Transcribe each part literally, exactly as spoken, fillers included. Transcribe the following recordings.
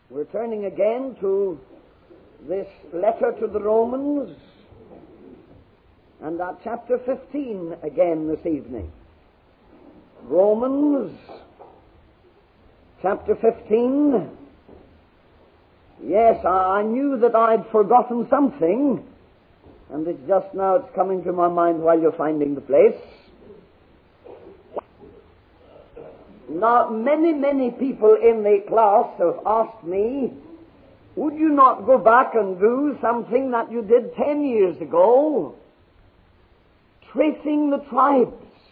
We're turning again to this letter to the Romans, and at chapter fifteen again this evening. Romans chapter fifteen. Yes, I knew that I'd forgotten something, and it's just now it's coming to my mind while you're finding the place. Now, many, many people in the class have asked me, would you not go back and do something that you did ten years ago? Tracing the tribes.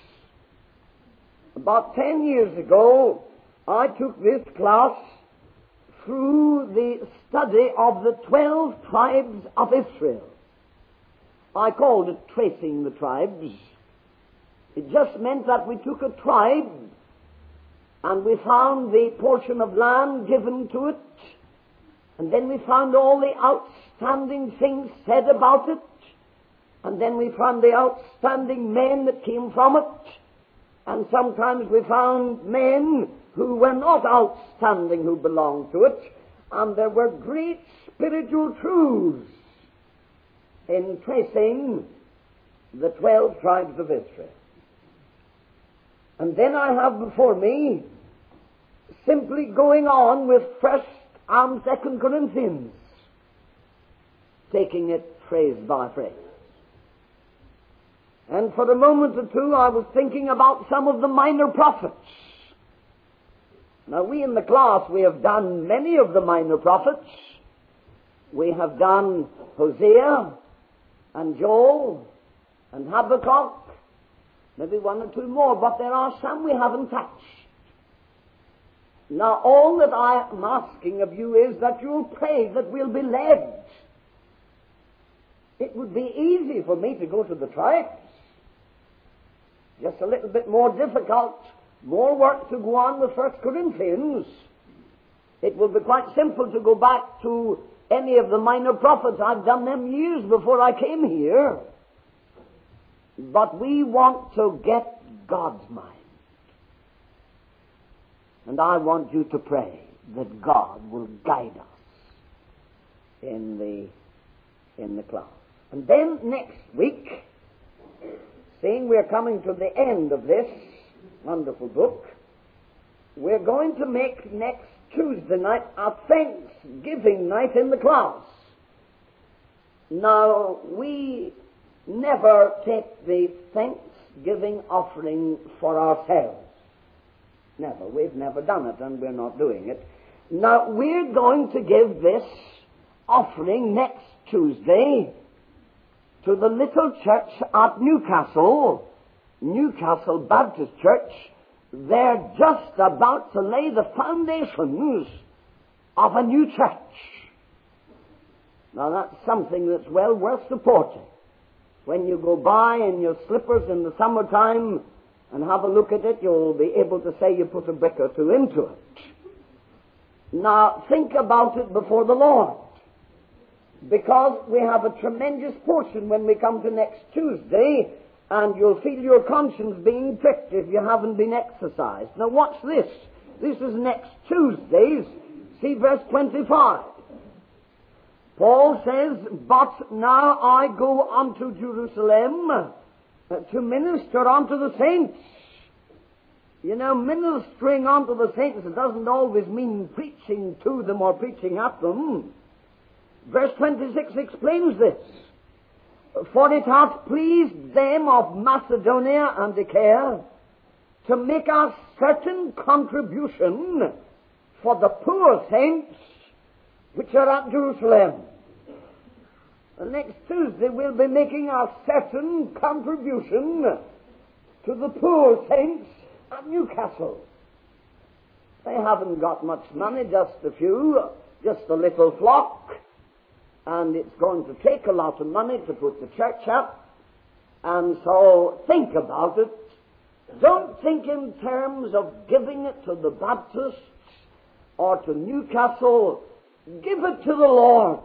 About ten years ago, I took this class through the study of the twelve tribes of Israel. I called it Tracing the Tribes. It just meant that we took a tribe and we found the portion of land given to it, and then we found all the outstanding things said about it, and then we found the outstanding men that came from it, and sometimes we found men who were not outstanding who belonged to it, and there were great spiritual truths in tracing the twelve tribes of Israel. And then I have before me simply going on with First and Second Corinthians, taking it phrase by phrase. And for a moment or two I was thinking about some of the minor prophets. Now, we in the class, we have done many of the minor prophets. We have done Hosea and Joel and Habakkuk, maybe one or two more, but there are some we haven't touched. Now, all that I am asking of you is that you'll pray that we'll be led. It would be easy for me to go to the tribes. Just a little bit more difficult, more work to go on with First Corinthians. It will be quite simple to go back to any of the minor prophets. I've done them years before I came here. But we want to get God's mind. And I want you to pray that God will guide us in the, in the class. And then next week, seeing we're coming to the end of this wonderful book, we're going to make next Tuesday night a Thanksgiving night in the class. Now, we never take the Thanksgiving offering for ourselves. Never. We've never done it, and we're not doing it. Now, we're going to give this offering next Tuesday to the little church at Newcastle, Newcastle Baptist Church. They're just about to lay the foundations of a new church. Now, that's something that's well worth supporting. When you go by in your slippers in the summertime and have a look at it, you'll be able to say you put a brick or two into it. Now, think about it before the Lord, because we have a tremendous portion when we come to next Tuesday, and you'll feel your conscience being pricked if you haven't been exercised. Now, watch this. This is next Tuesday's. See verse twenty-five. Paul says, "But now I go unto Jerusalem to minister unto the saints." You know, ministering unto the saints, it doesn't always mean preaching to them or preaching at them. Verse twenty-six explains this. "For it hath pleased them of Macedonia and Achaia to make a certain contribution for the poor saints which are at Jerusalem." And next Tuesday we'll be making a certain contribution to the poor saints at Newcastle. They haven't got much money, just a few, just a little flock, and it's going to take a lot of money to put the church up. And so think about it. Don't think in terms of giving it to the Baptists or to Newcastle. Give it to the Lord.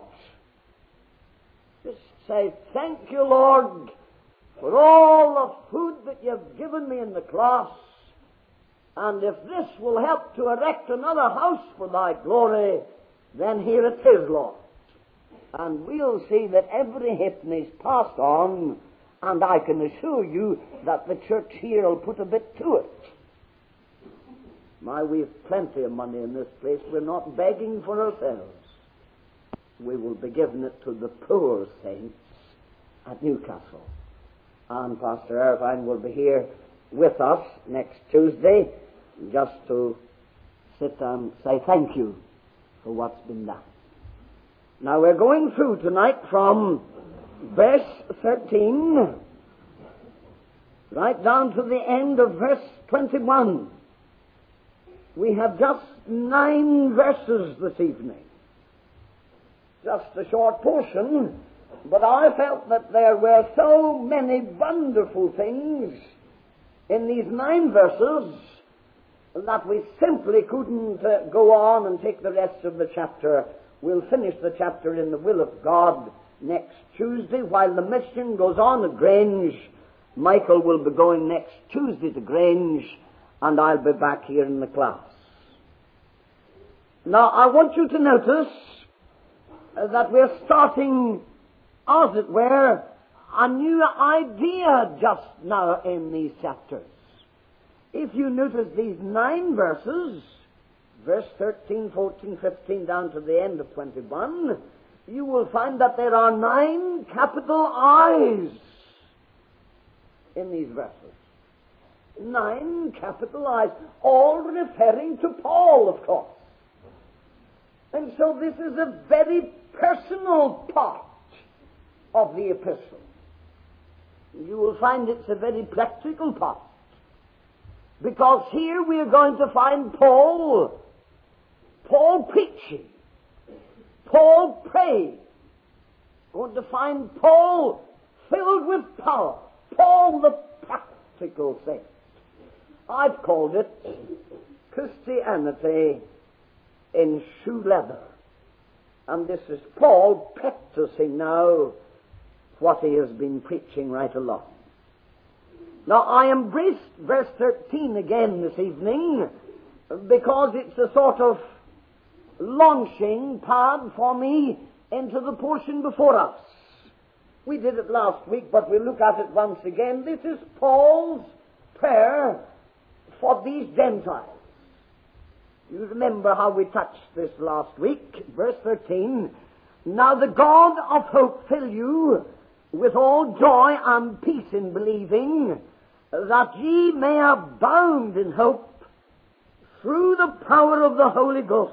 Just say, "Thank you, Lord, for all the food that you've given me in the class. And if this will help to erect another house for thy glory, then here it is, Lord. And we'll see that every hymn is passed on, and I can assure you that the church here will put a bit to it. My, we've plenty of money in this place. We're not begging for ourselves. We will be giving it to the poor saints at Newcastle. And Pastor Irvine will be here with us next Tuesday just to sit and say thank you for what's been done. Now we're going through tonight from verse thirteen right down to the end of verse twenty-one. We have just nine verses this evening. Just a short portion, but I felt that there were so many wonderful things in these nine verses that we simply couldn't uh, go on and take the rest of the chapter. We'll finish the chapter in the will of God next Tuesday. While the mission goes on at Grange, Michael will be going next Tuesday to Grange, and I'll be back here in the class. Now, I want you to notice uh, that we're starting, as it were, a new idea just now in these chapters. If you notice these nine verses, verse thirteen, fourteen, fifteen, down to the end of twenty-one, you will find that there are nine capital I's in these verses. Nine capital I's, all referring to Paul, of course. And so this is a very personal part of the epistle. You will find it's a very practical part. Because here we are going to find Paul, Paul preaching, Paul praying. Going to find Paul filled with power, Paul the practical saint. I've called it Christianity in shoe leather. And this is Paul practicing now what he has been preaching right along. Now, I embraced verse thirteen again this evening because it's a sort of launching pad for me into the portion before us. We did it last week, but we'll look at it once again. This is Paul's prayer for these Gentiles. You remember how we touched this last week, verse thirteen. Now the God of hope fill you with all joy and peace in believing, that ye may abound in hope through the power of the Holy Ghost.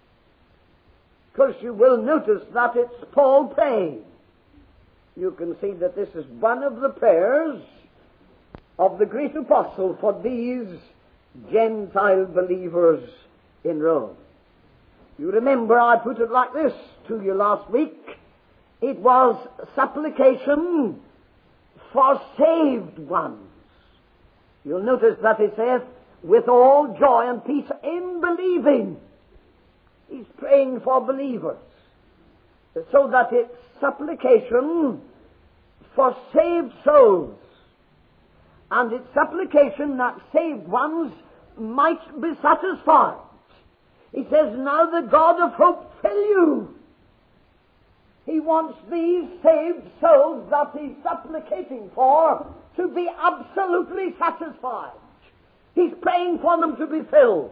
Because you will notice that it's Paul praying. You can see that this is one of the prayers of the great apostle for these Gentile believers in Rome. You remember I put it like this to you last week. It was supplication for saved ones. You'll notice that it says, with all joy and peace in believing. He's praying for believers. So that it's supplication for saved souls. And it's supplication that saved ones might be satisfied. He says, now the God of hope fill you. He wants these saved souls that he's supplicating for to be absolutely satisfied. He's praying for them to be filled.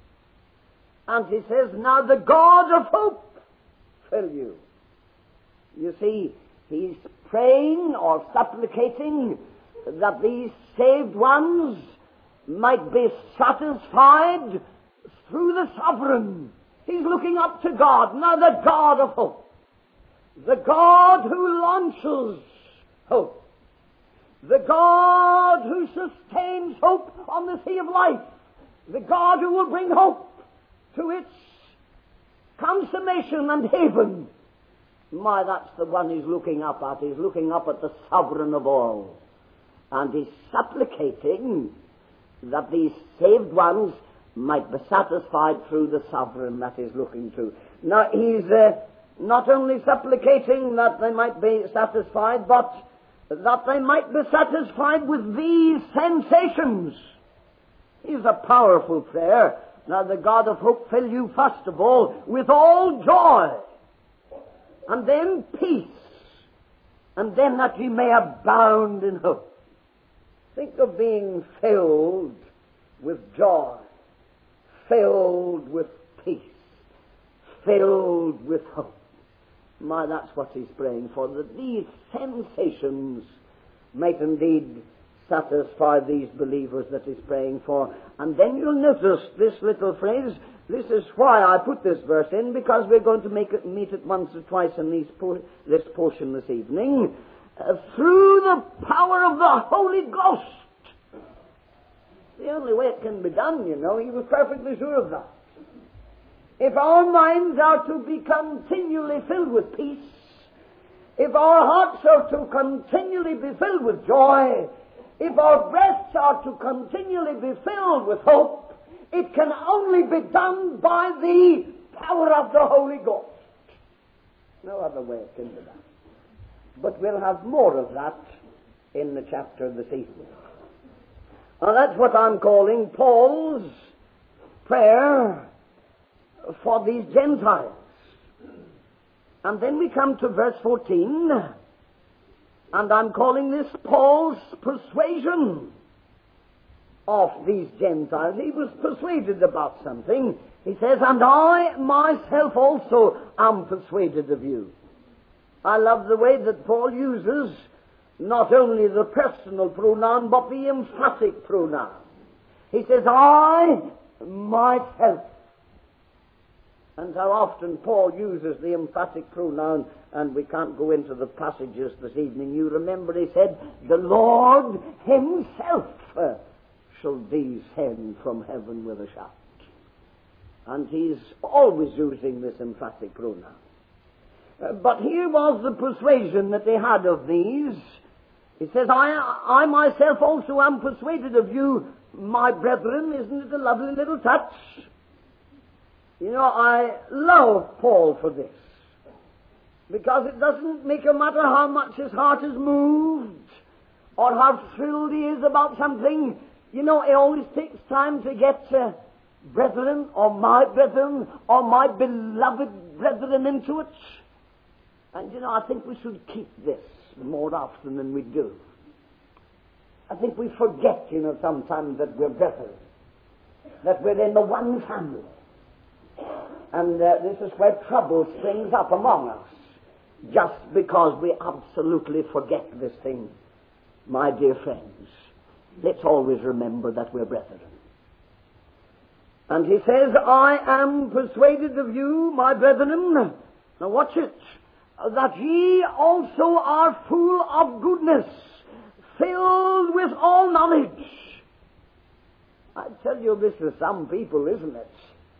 And he says, now the God of hope fill you. You see, he's praying or supplicating that these saved ones might be satisfied through the sovereign. He's looking up to God. Now the God of hope. The God who launches hope. The God who sustains hope on the sea of life. The God who will bring hope to its consummation and haven. My, that's the one he's looking up at. He's looking up at the sovereign of all. And he's supplicating that these saved ones might be satisfied through the sovereign that he's looking to. Now, he's uh, not only supplicating that they might be satisfied, but that they might be satisfied with these sensations. It's a powerful prayer, Now the God of hope fill you first of all with all joy, and then peace, and then that ye may abound in hope. Think of being filled with joy, filled with peace, filled with hope. My, that's what he's praying for, that these sensations might indeed satisfy these believers that he's praying for. And then you'll notice this little phrase. This is why I put this verse in, because we're going to make it, meet it once or twice in these po- this portion this evening. Uh, through the power of the Holy Ghost. The only way it can be done, you know, he was perfectly sure of that. If our minds are to be continually filled with peace, if our hearts are to continually be filled with joy, if our breasts are to continually be filled with hope, it can only be done by the power of the Holy Ghost. No other way it can be done. But we'll have more of that in the chapter this evening. Now that's what I'm calling Paul's prayer for these Gentiles. And then we come to verse fourteen, and I'm calling this Paul's persuasion of these Gentiles. He was persuaded about something. He says, and I myself also am persuaded of you. I love the way that Paul uses not only the personal pronoun, but the emphatic pronoun. He says, I myself. And how often Paul uses the emphatic pronoun, and we can't go into the passages this evening. You remember he said, the Lord himself uh, shall descend from heaven with a shout. And he's always using this emphatic pronoun. Uh, but here was the persuasion that they had of these. He says, I, I myself also am persuaded of you, my brethren. Isn't it a lovely little touch? You know, I love Paul for this, because it doesn't make a matter how much his heart is moved or how thrilled he is about something. You know, it always takes time to get uh, brethren or my brethren or my beloved brethren into it. And, you know, I think we should keep this more often than we do. I think we forget, you know, sometimes that we're brethren, that we're in the one family. And uh, this is where trouble springs up among us, just because we absolutely forget this thing. My dear friends, let's always remember that we're brethren. And he says, I am persuaded of you, my brethren, now watch it, that ye also are full of goodness, filled with all knowledge. I tell you, this is some people, isn't it?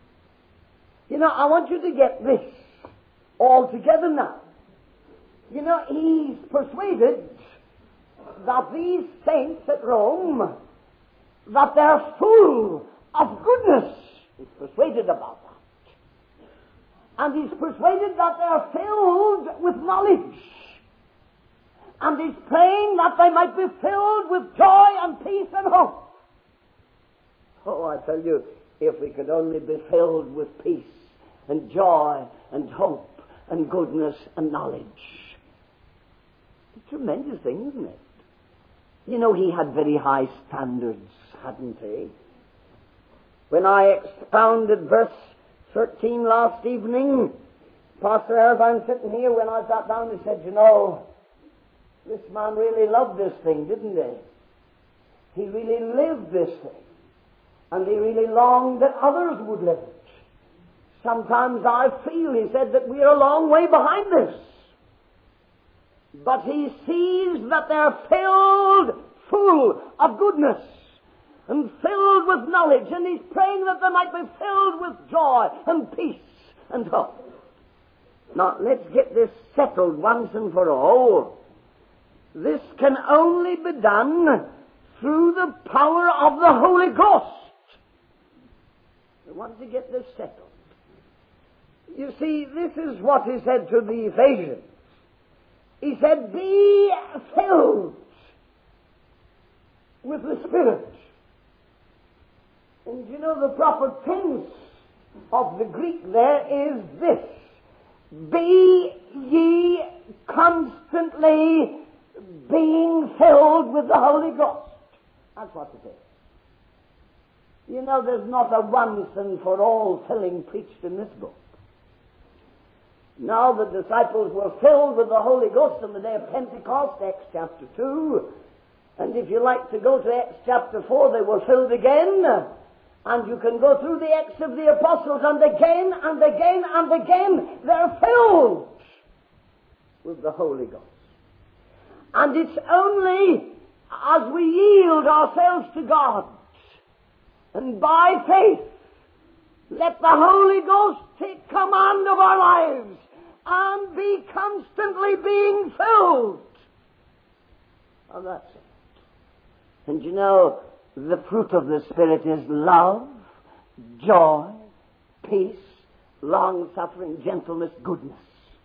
You know, I want you to get this all together now. You know, he's persuaded that these saints at Rome, that they're full of goodness. He's persuaded about that. And he's persuaded that they're filled with knowledge. And he's praying that they might be filled with joy and peace and hope. Oh, I tell you, if we could only be filled with peace and joy and hope and goodness and knowledge. It's a tremendous thing, isn't it? You know, he had very high standards, hadn't he? When I expounded verse thirteen last evening, Pastor Irvine sitting here, when I sat down, he said, you know, this man really loved this thing, didn't he? He really lived this thing. And he really longed that others would live it. Sometimes I feel, he said, that we are a long way behind this. But he sees that they're filled full of goodness and filled with knowledge, and he's praying that they might be filled with joy and peace and hope. Now, let's get this settled once and for all. This can only be done through the power of the Holy Ghost. I want to get this settled. You see, this is what he said to the Ephesians. He said, be filled with the Spirit. And you know the proper tense of the Greek there is this: be ye constantly being filled with the Holy Ghost. That's what it is. You know, there's not a once and for all filling preached in this book. Now the disciples were filled with the Holy Ghost on the day of Pentecost, Acts chapter two. And if you like to go to Acts chapter four, they were filled again. And you can go through the Acts of the Apostles, and again and again and again they're filled with the Holy Ghost. And it's only as we yield ourselves to God and by faith let the Holy Ghost take command of our lives and be constantly being filled. And that's it. And you know, the fruit of the Spirit is love, joy, peace, long-suffering, gentleness, goodness.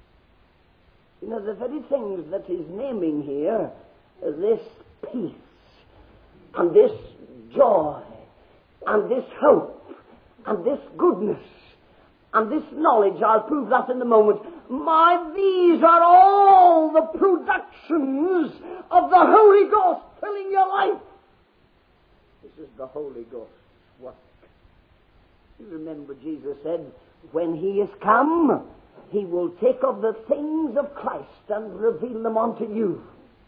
You know, the very things that he's naming here, this peace, and this joy, and this hope, and this goodness, and this knowledge, I'll prove that in a moment. My, these are all the productions of the Holy Ghost filling your life. This is the Holy Ghost's work. You remember Jesus said, when he is come, he will take of the things of Christ and reveal them unto you.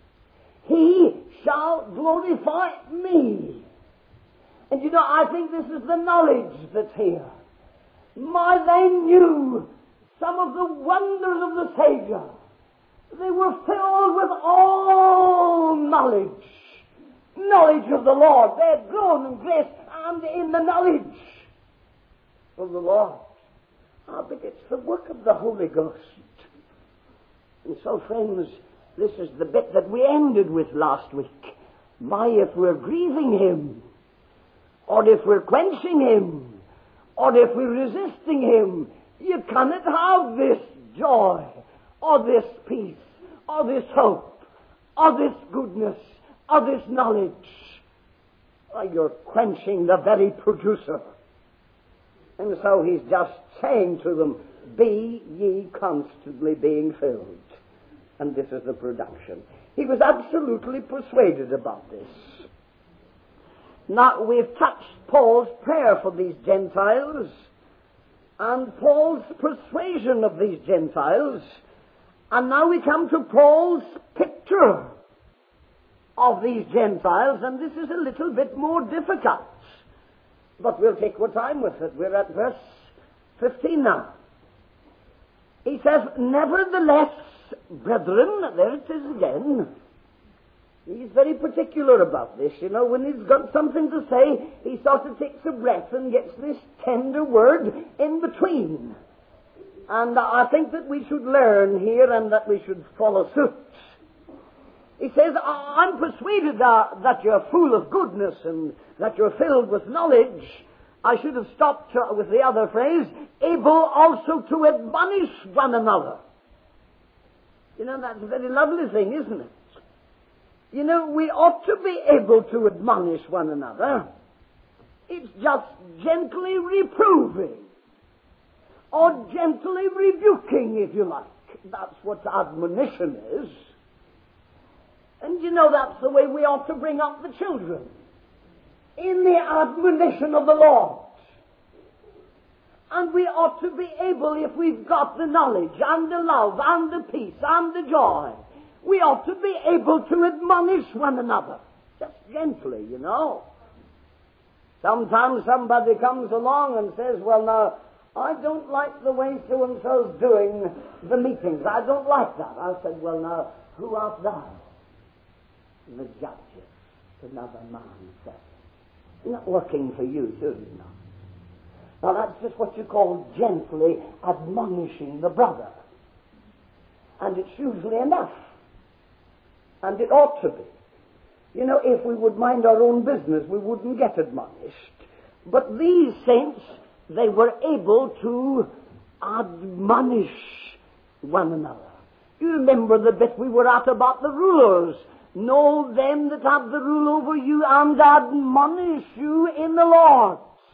He shall glorify me. And you know, I think this is the knowledge that's here. My, they knew some of the wonders of the Savior. They were filled with all knowledge. Knowledge of the Lord. They had grown in grace and in the knowledge of the Lord. Ah, but it's the work of the Holy Ghost. And so, friends, this is the bit that we ended with last week. My, if we're grieving him, or if we're quenching him, or if we're resisting him, you cannot have this joy, or this peace, or this hope, or this goodness, or this knowledge. Or you're quenching the very producer. And so he's just saying to them, be ye constantly being filled. And this is the production. He was absolutely persuaded about this. Now, we've touched Paul's prayer for these Gentiles, and Paul's persuasion of these Gentiles, and now we come to Paul's picture of these Gentiles, and this is a little bit more difficult. But we'll take our time with it. We're at verse fifteen now. He says, nevertheless, brethren, there it is again. He's very particular about this. You know, when he's got something to say, he sort of takes a breath and gets this tender word in between. And I think that we should learn here and that we should follow suit. He says, I'm persuaded uh, that you're full of goodness and that you're filled with knowledge. I should have stopped uh, with the other phrase, able also to admonish one another. You know, that's a very lovely thing, isn't it? You know, we ought to be able to admonish one another. It's just gently reproving, or gently rebuking, if you like. That's what admonition is. And you know, that's the way we ought to bring up the children. In the admonition of the Lord. And we ought to be able, if we've got the knowledge and the love and the peace and the joy, we ought to be able to admonish one another. Just gently, you know. Sometimes somebody comes along and says, well, now, I don't like the way so-and-so's doing the meetings. I don't like that. I said, well, now, who art thou? The judges, another man said. Not working for you, too, you know. Now, that's just what you call gently admonishing the brother. And it's usually enough. And it ought to be. You know, if we would mind our own business, we wouldn't get admonished. But these saints, they were able to admonish one another. You remember the bit we were at about the rulers. Know them that have the rule over you and admonish you in the Lord.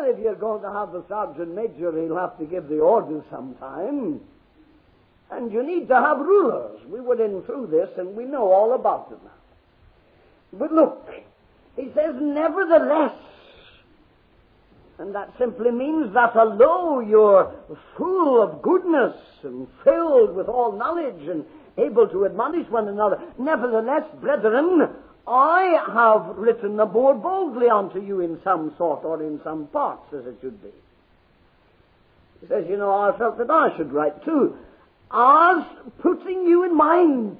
Well, if you're going to have the sergeant major, he'll have to give the orders sometime. And you need to have rulers. We were in through this, and we know all about it now. But look, he says, nevertheless, and that simply means that although you're full of goodness and filled with all knowledge and able to admonish one another, nevertheless, brethren, I have written the more boldly unto you in some sort or in some parts, as it should be. He says, you know, I felt that I should write too, as putting you in mind,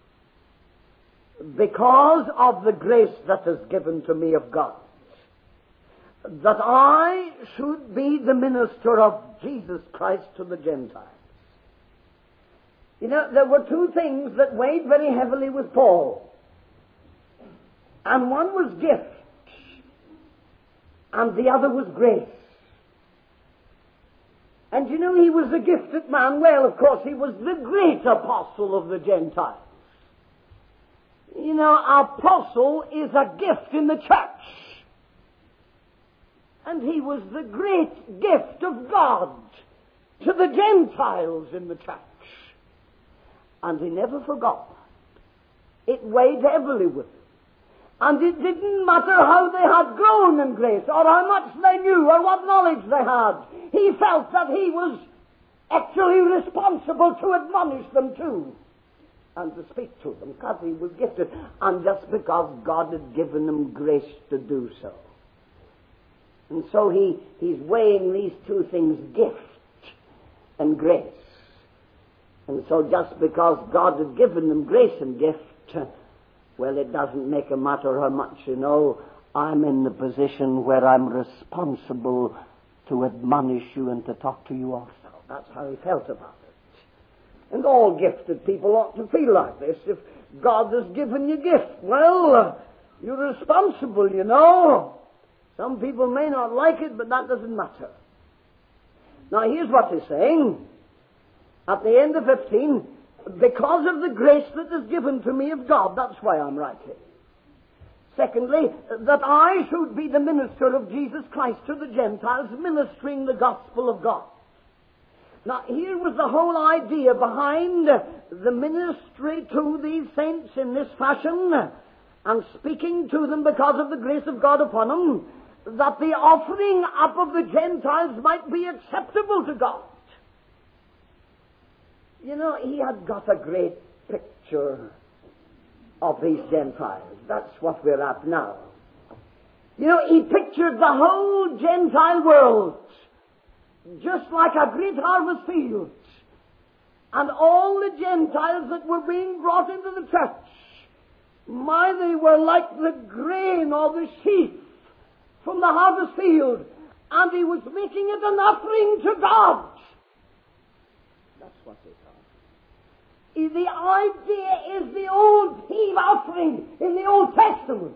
because of the grace that is given to me of God, that I should be the minister of Jesus Christ to the Gentiles. You know, there were two things that weighed very heavily with Paul. And one was gift, and the other was grace. And you know, he was a gifted man. Well, of course, he was the great apostle of the Gentiles. You know, apostle is a gift in the church. And he was the great gift of God to the Gentiles in the church. And he never forgot that. It weighed heavily with him. And it didn't matter how they had grown in grace, or how much they knew, or what knowledge they had. He felt that he was actually responsible to admonish them too, and to speak to them, because he was gifted, and just because God had given him grace to do so. And so he, he's weighing these two things, gift and grace. And so just because God had given them grace and gift, well, it doesn't make a matter how much, you know, I'm in the position where I'm responsible to admonish you and to talk to you also. That's how he felt about it. And all gifted people ought to feel like this. If God has given you gift, well, uh, you're responsible, you know. Some people may not like it, but that doesn't matter. Now, here's what he's saying. At the end of fifteen, because of the grace that is given to me of God, that's why I'm writing. Secondly, that I should be the minister of Jesus Christ to the Gentiles, ministering the gospel of God. Now, here was the whole idea behind the ministry to these saints in this fashion, and speaking to them because of the grace of God upon them, that the offering up of the Gentiles might be acceptable to God. You know, he had got a great picture of these Gentiles. That's what we're at now. You know, he pictured the whole Gentile world just like a great harvest field. And all the Gentiles that were being brought into the church, my, they were like the grain or the sheaf from the harvest field. And he was making it an offering to God. That's what they thought. The idea is the old heave offering in the Old Testament.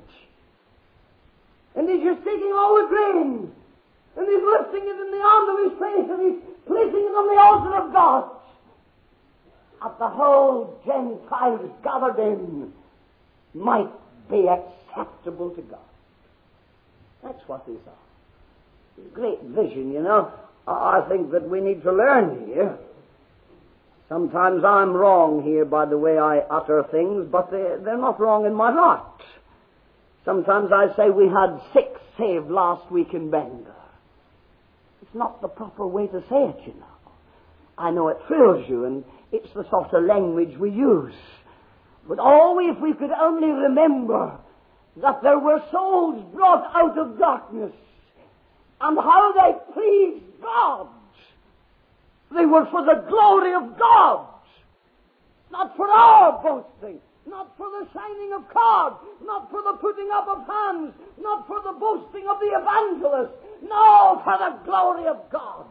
And he's just taking all the grain, and he's lifting it in the arm of his face, and he's placing it on the altar of God. That the whole Gentiles gathered in might be acceptable to God. That's what he saw. It's a great vision, you know. I think that we need to learn here. Sometimes I'm wrong here by the way I utter things, but they're, they're not wrong in my heart. Sometimes I say we had six saved last week in Bangor. It's not the proper way to say it, you know. I know it thrills you, and it's the sort of language we use. But always, if we could only remember that there were souls brought out of darkness, and how they pleased God. They were for the glory of God, not for our boasting, not for the signing of cards, not for the putting up of hands, not for the boasting of the evangelist, no, for the glory of God.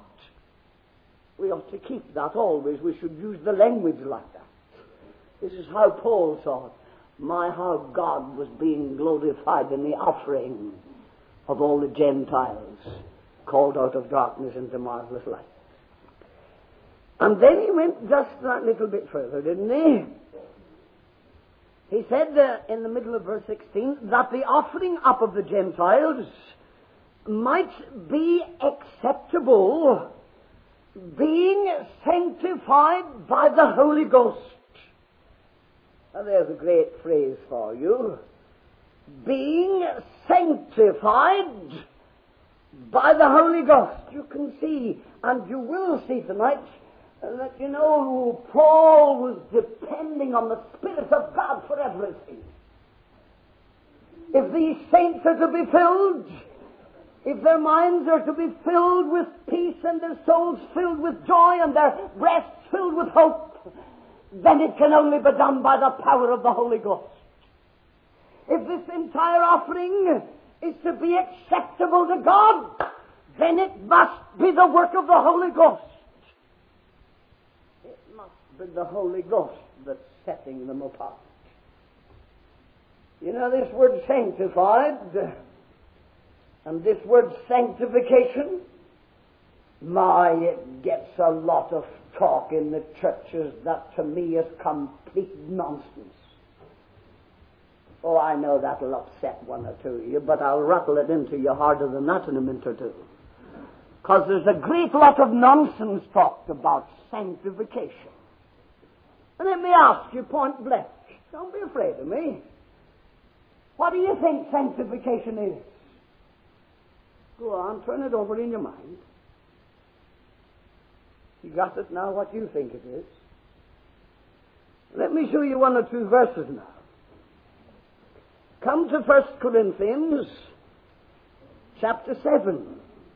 We ought to keep that always. We should use the language like that. This is how Paul saw it. My, how God was being glorified in the offering of all the Gentiles called out of darkness into marvelous light. And then he went just that little bit further, didn't he? He said uh, in the middle of verse sixteen that the offering up of the Gentiles might be acceptable, being sanctified by the Holy Ghost. Now there's a great phrase for you. Being sanctified by the Holy Ghost. You can see, and you will see tonight, that, you know, Paul was depending on the Spirit of God for everything. If these saints are to be filled, if their minds are to be filled with peace and their souls filled with joy and their breasts filled with hope, then it can only be done by the power of the Holy Ghost. If this entire offering is to be acceptable to God, then it must be the work of the Holy Ghost. It must be the Holy Ghost that's setting them apart. You know, this word sanctified and this word sanctification, my, it gets a lot of talk in the churches that to me is complete nonsense. Oh, I know that'll upset one or two of you, but I'll rattle it into you harder than that in a minute or two. Because there's a great lot of nonsense talked about sanctification. And let me ask you point blank, don't be afraid of me. What do you think sanctification is? Go on, turn it over in your mind. You got it now, what you think it is. Let me show you one or two verses now. Come to First Corinthians chapter seven.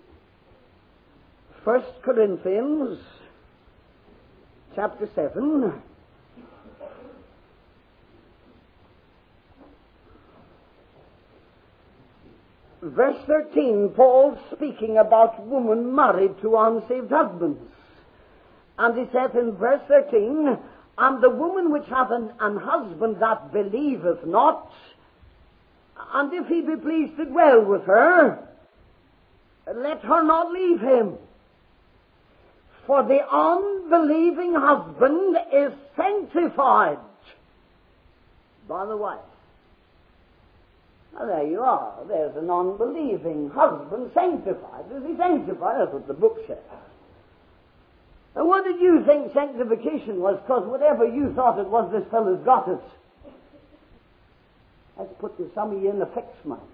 First Corinthians chapter seven. Verse thirteen, Paul speaking about women married to unsaved husbands. And he saith in verse thirteen, and the woman which hath an, an husband that believeth not, and if he be pleased to dwell with her, let her not leave him. For the unbelieving husband is sanctified by the wife. Now there you are. There's an unbelieving husband sanctified. Is he sanctified? That's what the book says. And what did you think sanctification was? Because whatever you thought it was, this fellow's got it. Let's put some of you in a fixed mind.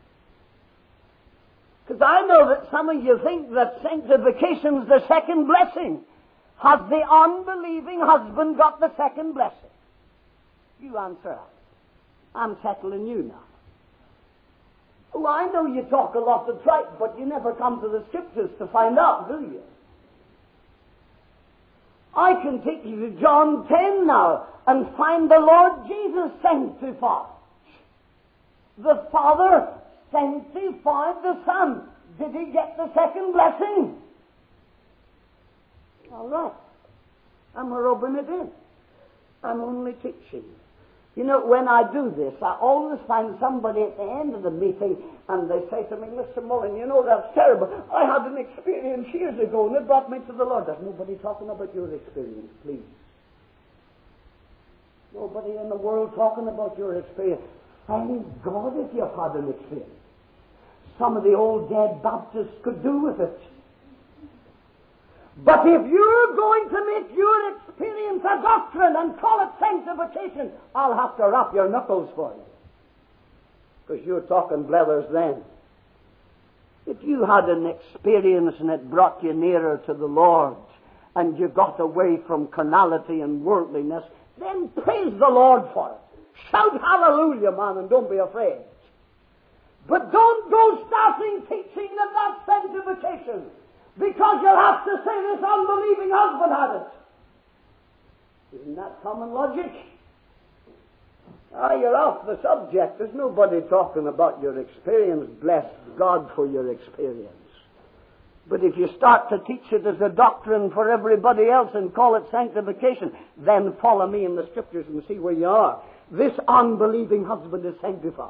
Because I know that some of you think that sanctification's the second blessing. Has the unbelieving husband got the second blessing? You answer out. I'm settling you now. Oh, I know you talk a lot of tripe, but you never come to the Scriptures to find out, do you? I can take you to John ten now and find the Lord Jesus sanctified. The Father sanctified the Son. Did he get the second blessing? All right. I'm rubbing it in. I'm only teaching. You know, when I do this, I always find somebody at the end of the meeting and they say to me, Mister Mullen, you know, that's terrible. I had an experience years ago and it brought me to the Lord. There's nobody talking about your experience, please. Nobody in the world talking about your experience. Thank God if you've had an experience. Some of the old dead Baptists could do with it. But if you're going to make your experience a doctrine and call it sanctification, I'll have to wrap your knuckles for you. Because you're talking blethers then. If you had an experience and it brought you nearer to the Lord and you got away from carnality and worldliness, then praise the Lord for it. Shout hallelujah, man, and don't be afraid. But don't go starting teaching that that's sanctification, because you'll have to say this unbelieving husband had it. Isn't that common logic? Ah, you're off the subject. There's nobody talking about your experience. Bless God for your experience. But if you start to teach it as a doctrine for everybody else and call it sanctification, then follow me in the Scriptures and see where you are. This unbelieving husband is sanctified.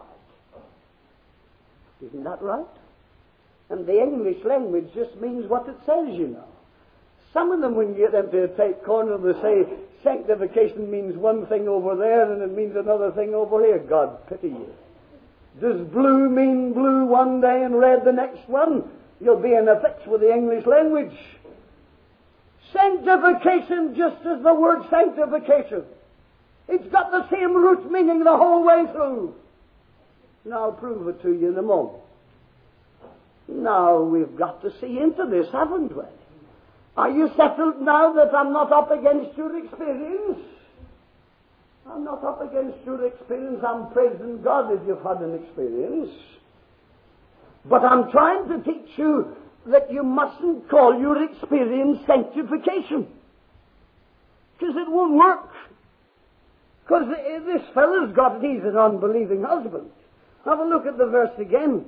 Isn't that right? And the English language just means what it says, you know. Some of them, when you get them to a tight corner, they say sanctification means one thing over there and it means another thing over here. God pity you. Does blue mean blue one day and red the next one? You'll be in a fix with the English language. Sanctification, just as the word sanctification. It's got the same root meaning the whole way through. Now I'll prove it to you in a moment. Now we've got to see into this, haven't we? Are you settled now that I'm not up against your experience? I'm not up against your experience. I'm praising God if you've had an experience. But I'm trying to teach you that you mustn't call your experience sanctification. Because it won't work. Because this fellow's got it. He's an unbelieving husband. Have a look at the verse again.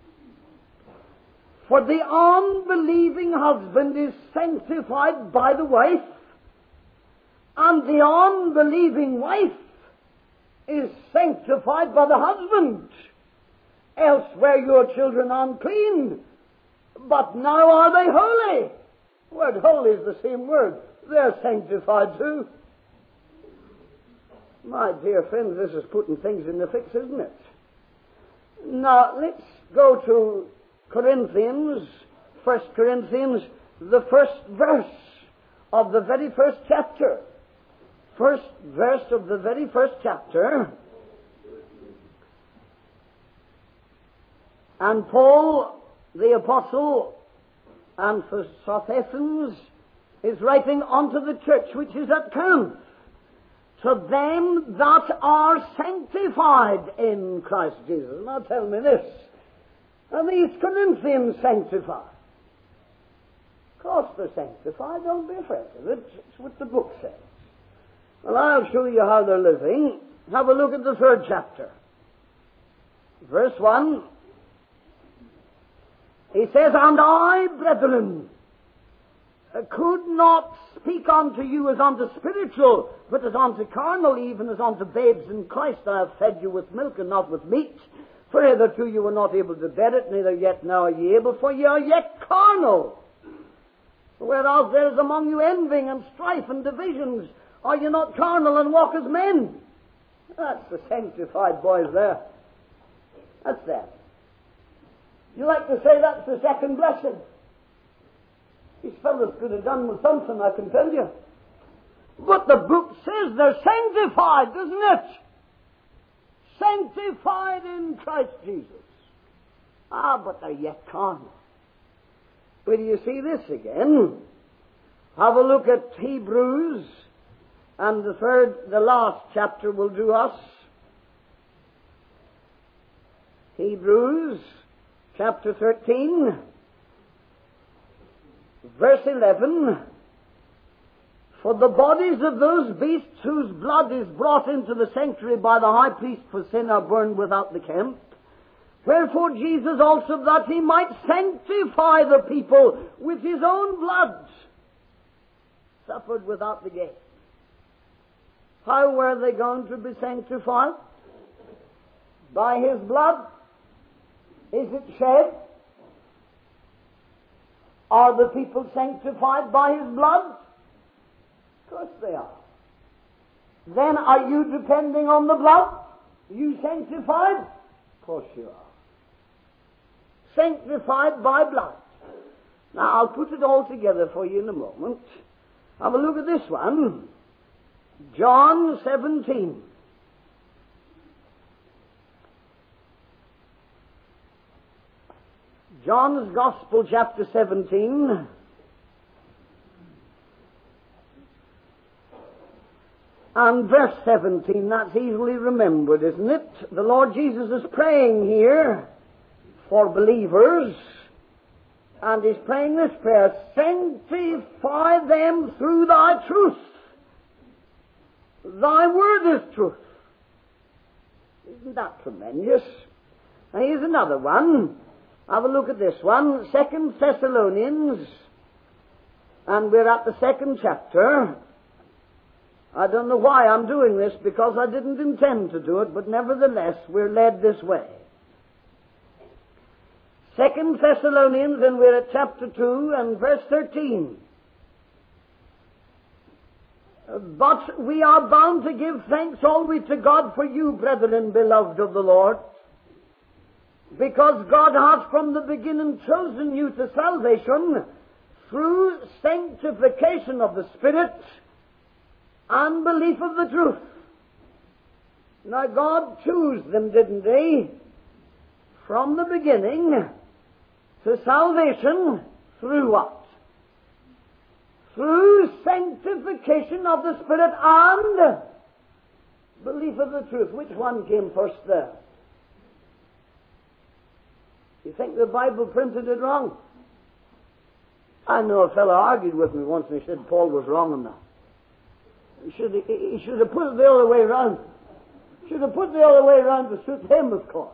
For the unbelieving husband is sanctified by the wife, and the unbelieving wife is sanctified by the husband. Else were your children unclean, but now are they holy. The word holy is the same word. They're sanctified too. My dear friends, this is putting things in the fix, isn't it? Now, let's go to Corinthians, First Corinthians, the first verse of the very first chapter. First verse of the very first chapter. And Paul, the apostle, and for Sosthenes, is writing unto the church which is at Corinth. To them that are sanctified in Christ Jesus. Now tell me this. Are these Corinthians sanctified? Of course they're sanctified. Don't be afraid of it. It's what the book says. Well, I'll show you how they're living. Have a look at the third chapter. Verse one. He says, And I, brethren, could not speak unto you as unto spiritual, but as unto carnal, even as unto babes in Christ. I have fed you with milk and not with meat. For hitherto you were not able to bear it, neither yet now are ye able, for ye are yet carnal. Whereas there is among you envying and strife and divisions, are ye not carnal and walk as men? That's the sanctified boys there. That's that. You like to say that's the second blessing. These fellows could have done with something, I can tell you. But the book says they're sanctified, doesn't it? Sanctified in Christ Jesus. Ah, but they're yet carnal. Will you see this again? Have a look at Hebrews, and the third, the last chapter will do us. Hebrews, chapter thirteen, verse eleven. For the bodies of those beasts whose blood is brought into the sanctuary by the high priest for sin are burned without the camp. Wherefore Jesus also, that he might sanctify the people with his own blood, suffered without the gate. How were they going to be sanctified? By his blood. Is it shed? Are the people sanctified by his blood? Of course they are. Then are you depending on the blood? Are you sanctified? Of course you are. Sanctified by blood. Now I'll put it all together for you in a moment. Have a look at this one. John seventeen. John's Gospel, chapter seventeen. And verse seventeen, that's easily remembered, isn't it? The Lord Jesus is praying here for believers, and he's praying this prayer, sanctify them through thy truth. Thy word is truth. Isn't that tremendous? And here's another one. Have a look at this one. Second Thessalonians, and we're at the second chapter. I don't know why I'm doing this, because I didn't intend to do it, but nevertheless, we're led this way. Second Thessalonians, and we're at chapter two and verse thirteen. But we are bound to give thanks always to God for you, brethren, beloved of the Lord, Because God has from the beginning chosen you to salvation through sanctification of the Spirit and belief of the truth. Now God chose them, didn't He? From the beginning to salvation through what? Through sanctification of the Spirit and belief of the truth. Which one came first there? You think the Bible printed it wrong? I know a fellow argued with me once and he said Paul was wrong on that. He should, he should have put it the other way around. Should have put it the other way around to suit him, of course.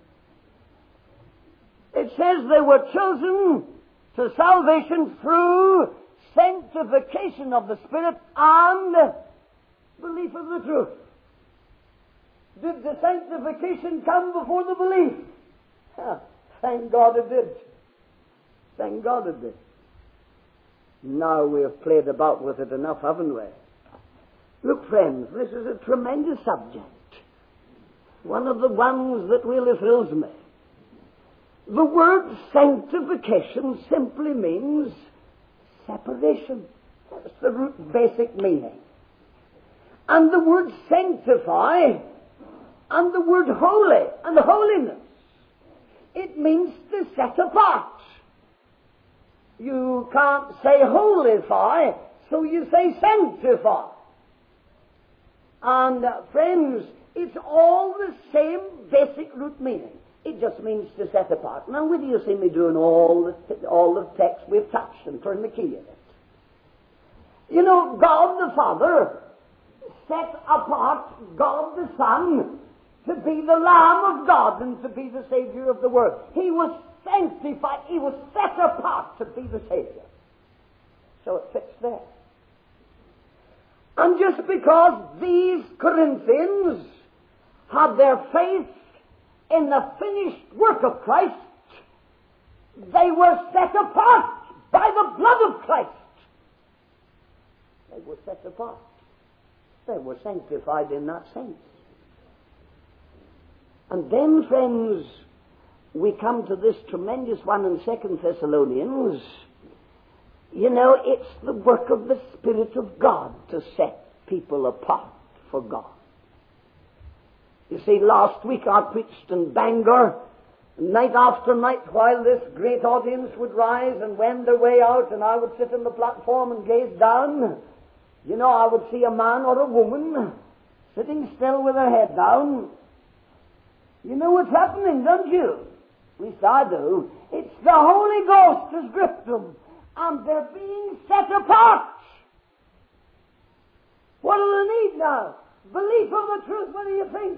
It says they were chosen to salvation through sanctification of the Spirit and belief of the truth. Did the sanctification come before the belief? Ah, thank God it did. Thank God it did. Now we have played about with it enough, haven't we? Look, friends, this is a tremendous subject. One of the ones that really thrills me. The word sanctification simply means separation. That's the root basic meaning. And the word sanctify and the word holy and holiness, it means to set apart. You can't say holify, so you say sanctify. And uh, friends, it's all the same basic root meaning. It just means to set apart. Now, whether you see me doing all the, all the text we've touched and turned the key in it. You know, God the Father set apart God the Son to be the Lamb of God and to be the Savior of the world. He was sanctified. He was set apart to be the Savior. So it fits there. And just because these Corinthians had their faith in the finished work of Christ, they were set apart by the blood of Christ. They were set apart. They were sanctified in that sense. And then, friends, we come to this tremendous one in Second Thessalonians. You know, it's the work of the Spirit of God to set people apart for God. You see, last week I preached in Bangor, night after night, while this great audience would rise and wend their way out, and I would sit on the platform and gaze down. You know, I would see a man or a woman sitting still with their head down. You know what's happening, don't you? At least I do. It's the Holy Ghost has gripped them, and they're being set apart. What do they need now? Belief of the truth, what do you think?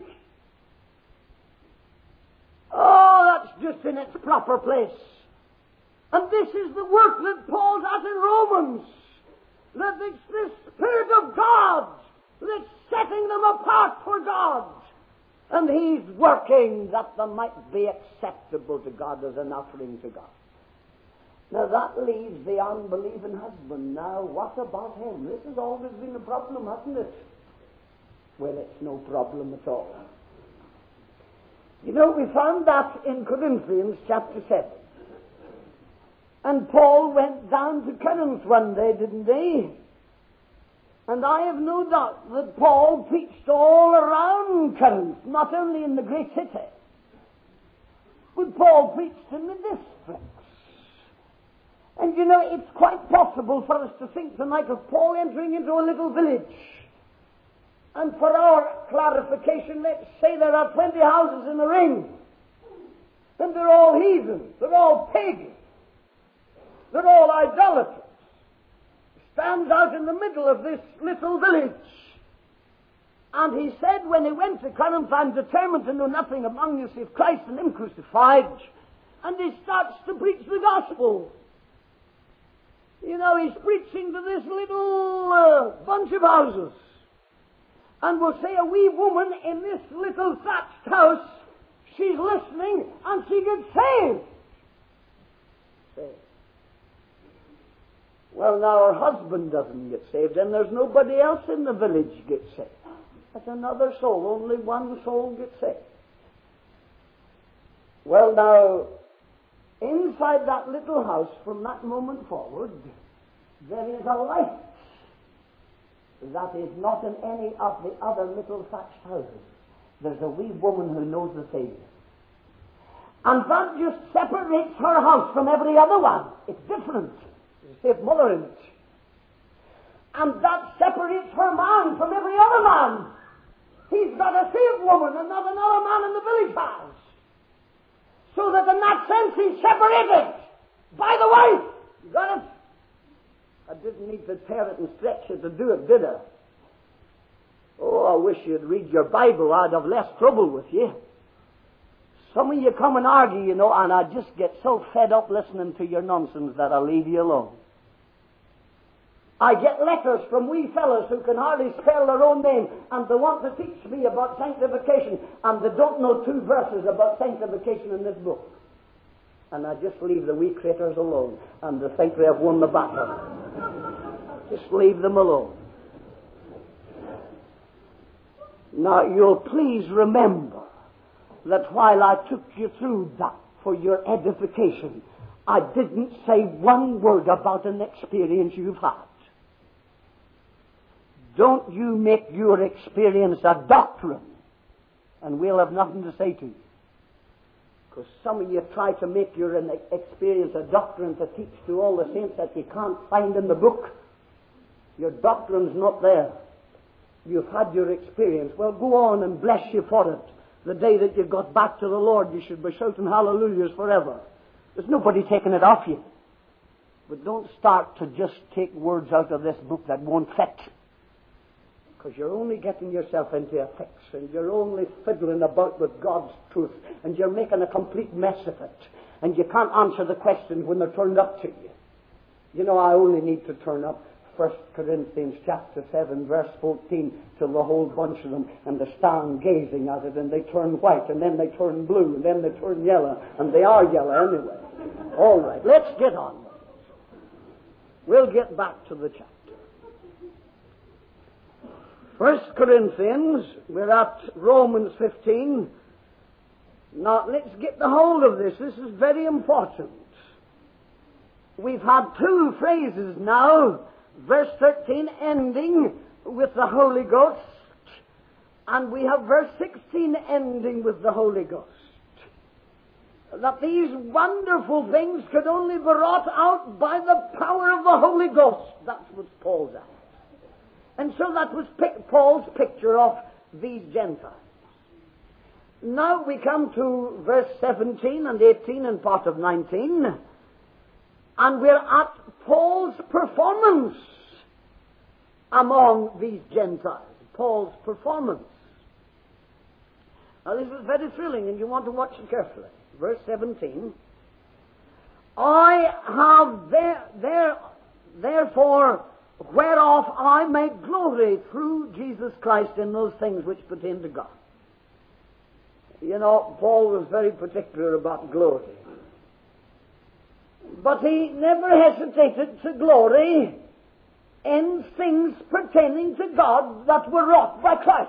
Oh, that's just in its proper place. And this is the work that Paul's at in Romans. That it's the Spirit of God that's setting them apart for God. And He's working that they might be acceptable to God as an offering to God. Now that leaves the unbelieving husband. Now what about him? This has always been a problem, hasn't it? Well, it's no problem at all. You know, we found that in Corinthians chapter seven. And Paul went down to Corinth one day, didn't he? And I have no doubt that Paul preached all around Corinth, not only in the great city, but Paul preached in the districts. And you know, it's quite possible for us to think tonight of Paul entering into a little village. And for our clarification, let's say there are twenty houses in the ring. And they're all heathens. They're all pagans. They're all idolaters. Stands out in the middle of this little village. And he said when he went to Corinth, I'm determined to know nothing among you save Christ and Him crucified. And he starts to preach the gospel. You know, he's preaching to this little uh, bunch of houses. And we'll say a wee woman in this little thatched house, she's listening and she gets saved. Saved. Well, now her husband doesn't get saved, and there's nobody else in the village gets saved. That's another soul. Only one soul gets saved. Well, now, inside that little house, from that moment forward, there is a light that is not in any of the other little thatched houses. There's a wee woman who knows the Savior. And that just separates her house from every other one. It's different. There's a safe mother in it. And that separates her man from every other man. He's got a saved woman and not another man in the village house. So that in that sense he's separated by the wife. You got it? I didn't need to tear it and stretch it to do it, did I? Oh, I wish you'd read your Bible. I'd have less trouble with you. Some of you come and argue, you know, and I just get so fed up listening to your nonsense that I'll leave you alone. I get letters from wee fellows who can hardly spell their own name, and they want to teach me about sanctification, and they don't know two verses about sanctification in this book. And I just leave the wee critters alone, and they think they have won the battle. Just leave them alone. Now, you'll please remember that while I took you through that for your edification, I didn't say one word about an experience you've had. Don't you make your experience a doctrine, and we'll have nothing to say to you. Because some of you try to make your experience a doctrine to teach to all the saints that you can't find in the book. Your doctrine's not there. You've had your experience. Well, go on and bless you for it. The day that you got back to the Lord, you should be shouting hallelujahs forever. There's nobody taking it off you. But don't start to just take words out of this book that won't fit. Because you're only getting yourself into a fix, and you're only fiddling about with God's truth, and you're making a complete mess of it. And you can't answer the questions when they're turned up to you. You know, I only need to turn up First Corinthians chapter seven, verse fourteen, till the whole bunch of them, and they stand gazing at it, and they turn white, and then they turn blue, and then they turn yellow, and they are yellow anyway. All right, let's get on. We'll get back to the chapter. First Corinthians, we're at Romans fifteen. Now, let's get the hold of this. This is very important. We've had two phrases now. Verse thirteen ending with the Holy Ghost, and we have verse sixteen ending with the Holy Ghost. That these wonderful things could only be wrought out by the power of the Holy Ghost. That's what Paul's at. And so that was Paul's picture of these Gentiles. Now we come to verse seventeen and eighteen and part of nineteen. And we're at Paul's performance among these Gentiles. Paul's performance. Now this is very thrilling, and you want to watch it carefully. Verse seventeen. I have there, there, therefore, whereof I may glory through Jesus Christ in those things which pertain to God. You know, Paul was very particular about glory. But he never hesitated to glory in things pertaining to God that were wrought by Christ.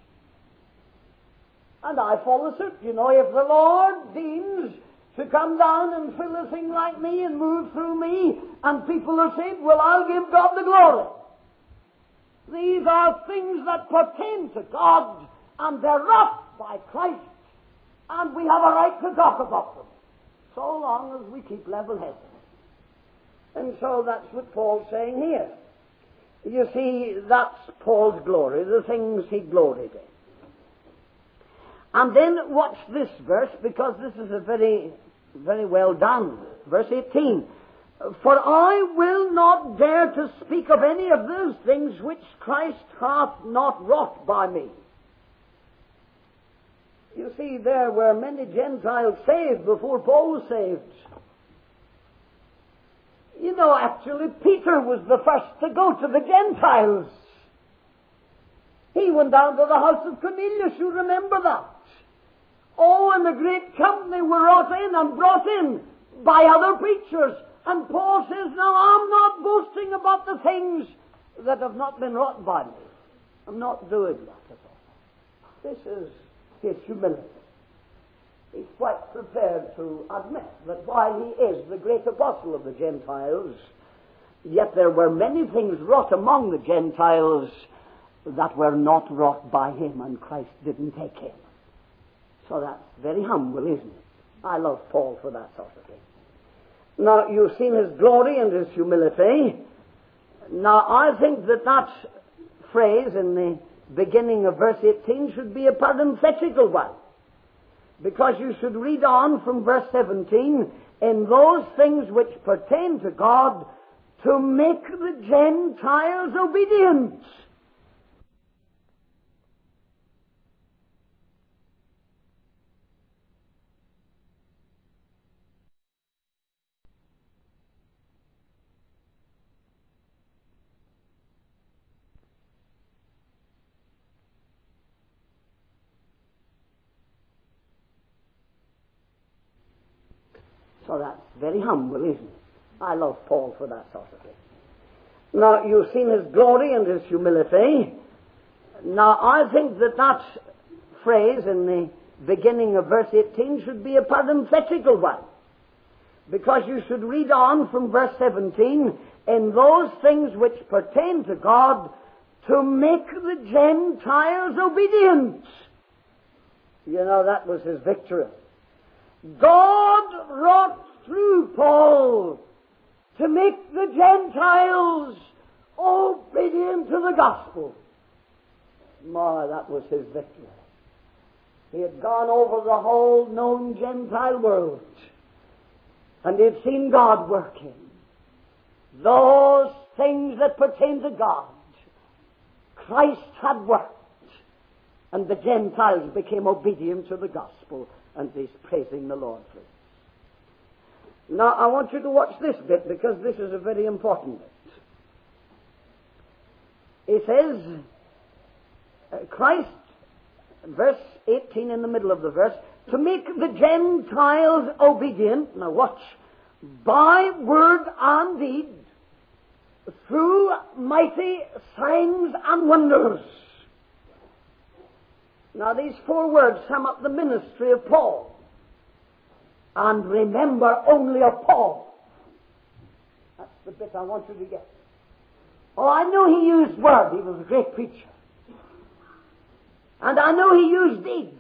And I follow suit. You know, if the Lord deems to come down and fill a thing like me and move through me, and people are saved, well, I'll give God the glory. These are things that pertain to God, and they're wrought by Christ, and we have a right to talk about them, so long as we keep level-headed. And so that's what Paul's saying here. You see, that's Paul's glory, the things he gloried in. And then watch this verse, because this is a very, very well done. Verse eighteen. For I will not dare to speak of any of those things which Christ hath not wrought by me. You see, there were many Gentiles saved before Paul was saved. You know, actually, Peter was the first to go to the Gentiles. He went down to the house of Cornelius, you remember that. Oh, and the great company were brought in and brought in by other preachers. And Paul says, now I'm not boasting about the things that have not been wrought by me. I'm not doing that at all. This is his humility. he's quite prepared to admit that while he is the great apostle of the Gentiles, yet there were many things wrought among the Gentiles that were not wrought by him, and Christ didn't take him. So that's very humble, isn't it? I love Paul for that sort of thing. Now, you've seen his glory and his humility. Now, I think that that phrase in the beginning of verse eighteen should be a parenthetical one, because you should read on from verse seventeen, in those things which pertain to God, to make the Gentiles obedient. So that's very humble, isn't it? I love Paul for that sort of thing. Now, you've seen his glory and his humility. Now, I think that that phrase in the beginning of verse eighteen should be a parenthetical one, because you should read on from verse seventeen, in those things which pertain to God, to make the Gentiles obedient. You know, that was his victory. God wrought through Paul to make the Gentiles obedient to the gospel. My, that was his victory. He had gone over the whole known Gentile world, and he had seen God working. Those things that pertain to God, Christ had worked, and the Gentiles became obedient to the gospel, and he's praising the Lord for it. Now, I want you to watch this bit, because this is a very important bit. He says, uh, Christ, verse eighteen in the middle of the verse, to make the Gentiles obedient, now watch, by word and deed, through mighty signs and wonders. Now, these four words sum up the ministry of Paul. And remember, only of Paul. That's the bit I want you to get. Oh, I know he used word. He was a great preacher. And I know he used deeds.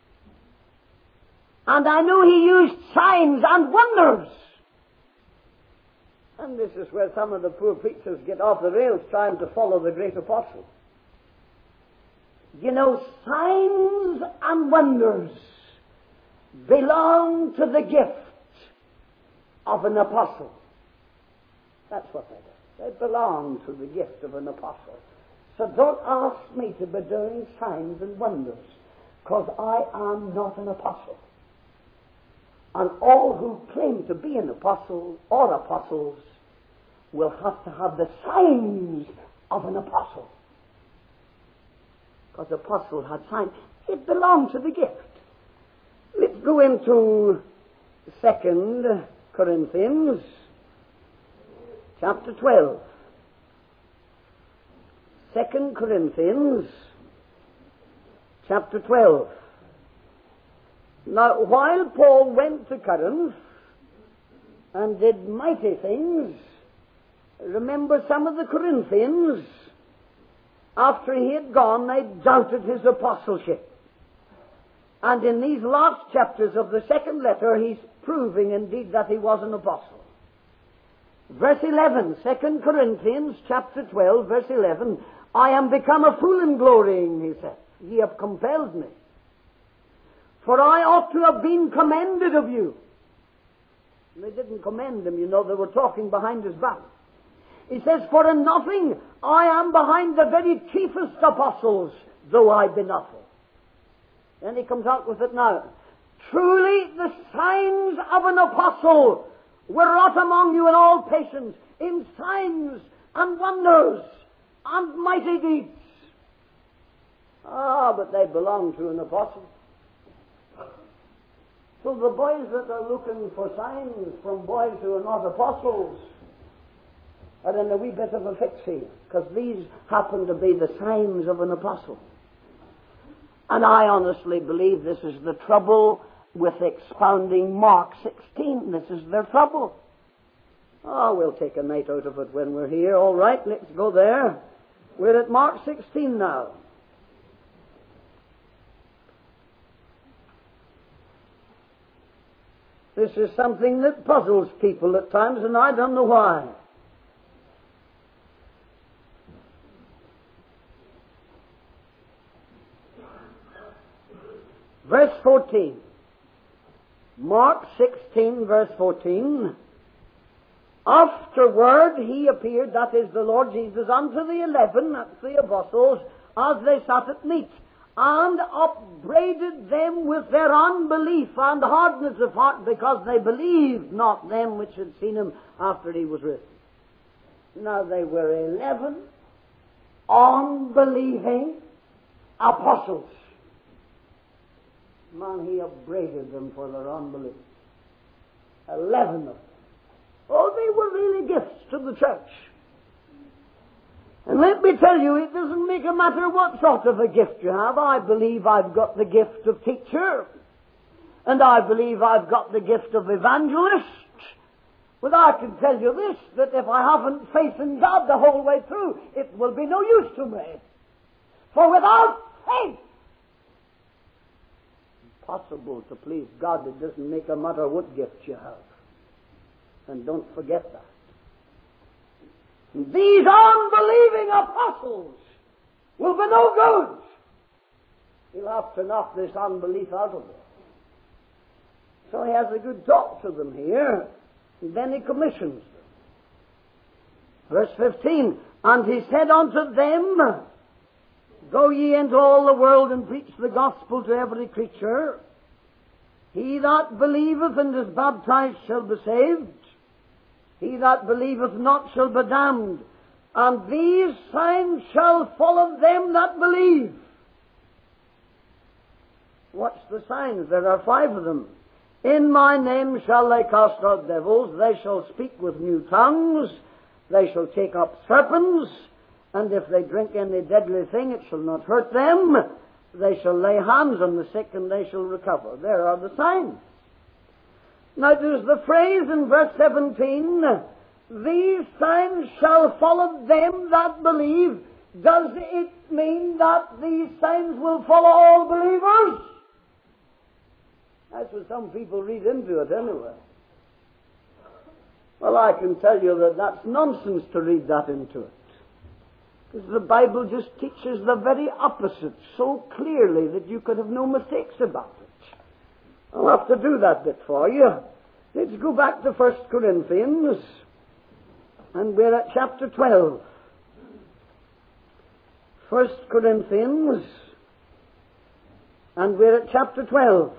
And I know he used signs and wonders. And this is where some of the poor preachers get off the rails trying to follow the great apostle. You know, signs and wonders belong to the gift of an apostle. That's what they do. They belong to the gift of an apostle. So don't ask me to be doing signs and wonders, because I am not an apostle. And all who claim to be an apostle or apostles will have to have the signs of an apostle. Because the apostle had signs. It belonged to the gift. Let's go into Second Corinthians chapter twelve. Second Corinthians chapter twelve. Now, while Paul went to Corinth and did mighty things, remember some of the Corinthians, after he had gone, they doubted his apostleship. And in these last chapters of the second letter, he's proving indeed that he was an apostle. Verse eleven, Second Corinthians chapter twelve, verse eleven, I am become a fool in glorying, he said. Ye have compelled me. For I ought to have been commended of you. And they didn't commend him, you know, they were talking behind his back. He says, for in nothing I am behind the very chiefest apostles, though I be nothing. Then he comes out with it now. Truly the signs of an apostle were wrought among you in all patience, in signs and wonders and mighty deeds. Ah, but they belong to an apostle. So the boys that are looking for signs from boys who are not apostles are in a wee bit of a fix here, because these happen to be the signs of an apostle. And I honestly believe this is the trouble with expounding Mark sixteen. This is their trouble. Oh, we'll take a night out of it when we're here. All right, let's go there. We're at Mark sixteen now. This is something that puzzles people at times, and I don't know why. Verse fourteen. Mark sixteen, verse fourteen. Afterward he appeared, that is the Lord Jesus, unto the eleven, that's the apostles, as they sat at meat, and upbraided them with their unbelief and hardness of heart, because they believed not them which had seen him after he was risen. Now they were eleven unbelieving apostles. Man, he upbraided them for their unbelief. Eleven of them. Oh, they were really gifts to the church. And let me tell you, it doesn't make a matter what sort of a gift you have. I believe I've got the gift of teacher. And I believe I've got the gift of evangelist. But I can tell you this, that if I haven't faith in God the whole way through, it will be no use to me. For without faith, it's impossible to please God. It doesn't make a matter what gift you have. And don't forget that. These unbelieving apostles will be no good. He'll have to knock this unbelief out of them. So he has a good talk to them here, and then he commissions them. Verse fifteen, and he said unto them, go ye into all the world and preach the gospel to every creature. He that believeth and is baptized shall be saved. He that believeth not shall be damned. And these signs shall follow them that believe. What's the signs? There are five of them. In my name shall they cast out devils. They shall speak with new tongues. They shall take up serpents. And if they drink any deadly thing, it shall not hurt them. They shall lay hands on the sick, and they shall recover. There are the signs. Now there's the phrase in verse seventeen, these signs shall follow them that believe. Does it mean that these signs will follow all believers? That's what some people read into it anyway. Well, I can tell you that that's nonsense to read that into it. Because the Bible just teaches the very opposite so clearly that you could have no mistakes about it. I'll have to do that bit for you. Let's go back to First Corinthians, and we're at chapter twelve. First Corinthians, and we're at chapter twelve.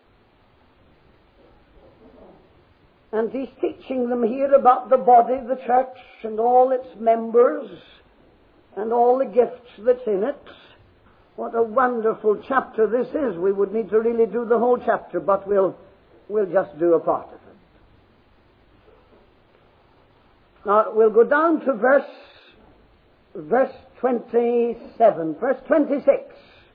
And he's teaching them here about the body, the church, and all its members, and all the gifts that's in it. What a wonderful chapter this is. We would need to really do the whole chapter, but we'll, we'll just do a part of it. Now, we'll go down to verse, verse twenty-seven, verse twenty-six.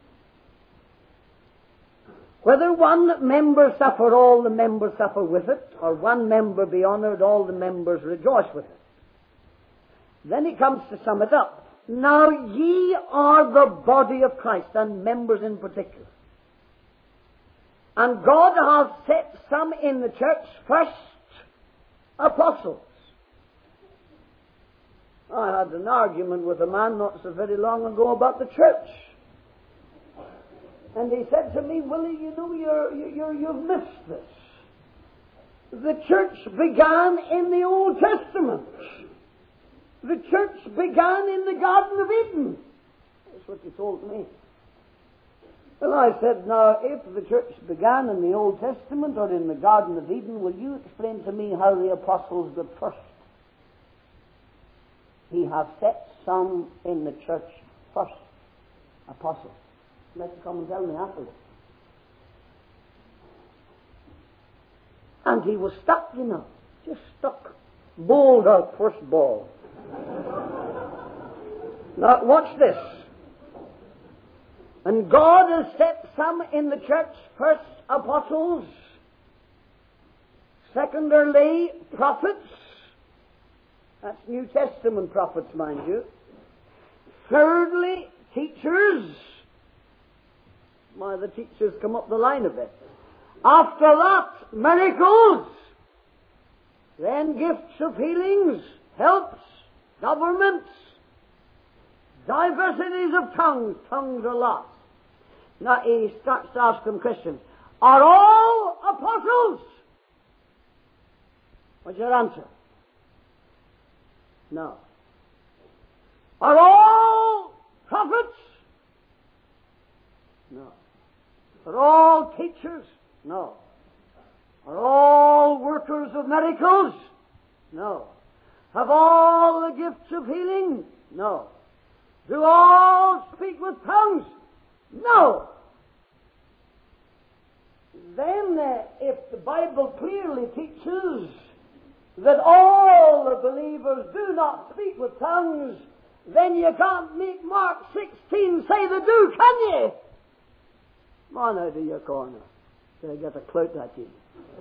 Whether one member suffer, all the members suffer with it, or one member be honored, all the members rejoice with it. Then he comes to sum it up. Now ye are the body of Christ, and members in particular. And God hath set some in the church, first apostles. I had an argument with a man not so very long ago about the church. And he said to me, Willie, you know, you're, you're, you've missed this. The church began in the Old Testament. The church began in the Garden of Eden. That's what he told me. Well, I said, now, if the church began in the Old Testament or in the Garden of Eden, will you explain to me how the apostles got first? He has set some in the church first. Apostles. Let him come and tell me afterwards. And he was stuck, you know. Just stuck. Bowled out first ball. Now, watch this. And God has set some in the church, first apostles, secondarily prophets. That's New Testament prophets, mind you. Thirdly, teachers. Why, the teachers come up the line a bit. After that, miracles. Then gifts of healings, helps, governments, diversities of tongues. Tongues are lots. Now he starts to ask them questions. Are all apostles? What's your answer? No. Are all prophets? No. Are all teachers? No. Are all workers of miracles? No. Have all the gifts of healing? No. Do all speak with tongues? No. Then, uh, if the Bible clearly teaches that all the believers do not speak with tongues, then you can't make Mark sixteen say they do, can you? Come on out of your corner. They get a clout at you.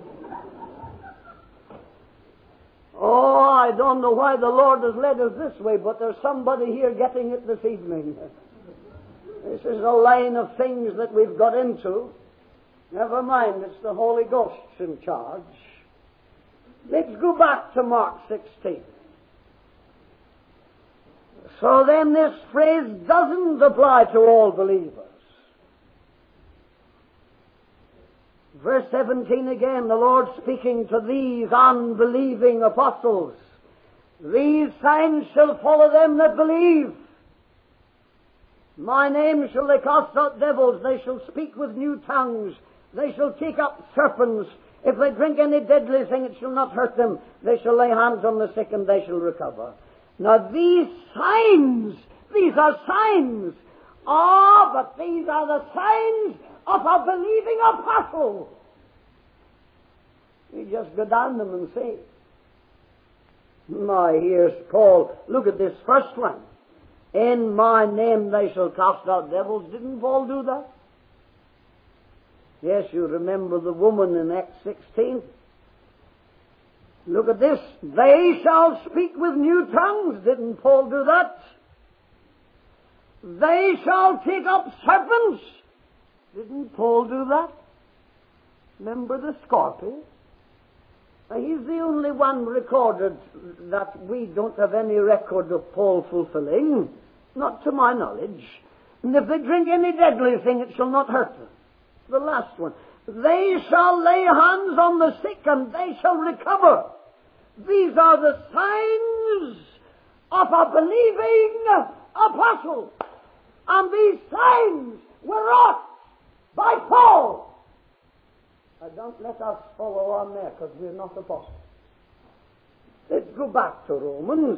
Oh, I don't know why the Lord has led us this way, but there's somebody here getting it this evening. This is a line of things that we've got into. Never mind, it's the Holy Ghost's in charge. Let's go back to Mark sixteen. So then this phrase doesn't apply to all believers. Verse seventeen again, the Lord speaking to these unbelieving apostles. These signs shall follow them that believe. My name shall they cast out devils, they shall speak with new tongues, they shall take up serpents. If they drink any deadly thing, it shall not hurt them. They shall lay hands on the sick and they shall recover. Now these signs, these are signs. Ah, but these are the signs of a believing apostle. You just go down them and see. My, here's Paul. Look at this first one. In my name they shall cast out devils. Didn't Paul do that? Yes, you remember the woman in Acts sixteen. Look at this. They shall speak with new tongues. Didn't Paul do that? They shall take up serpents. Didn't Paul do that? Remember the scorpion? He's the only one recorded that we don't have any record of Paul fulfilling. Not to my knowledge. And if they drink any deadly thing, it shall not hurt them. The last one. They shall lay hands on the sick and they shall recover. These are the signs of a believing apostle. And these signs were wrought by Paul. Now don't let us follow on there because we're not apostles. Let's go back to Romans.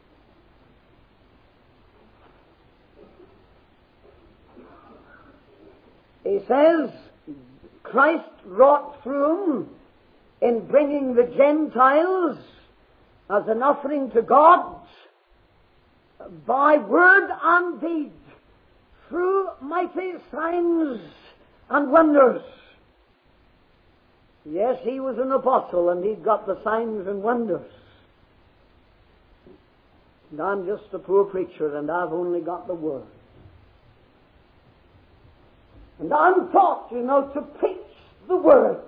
He says, Christ wrought through him in bringing the Gentiles as an offering to God by word and deed through mighty signs and wonders. Yes, he was an apostle and he got the signs and wonders. And I'm just a poor preacher and I've only got the word. And I'm taught, you know, to preach the word.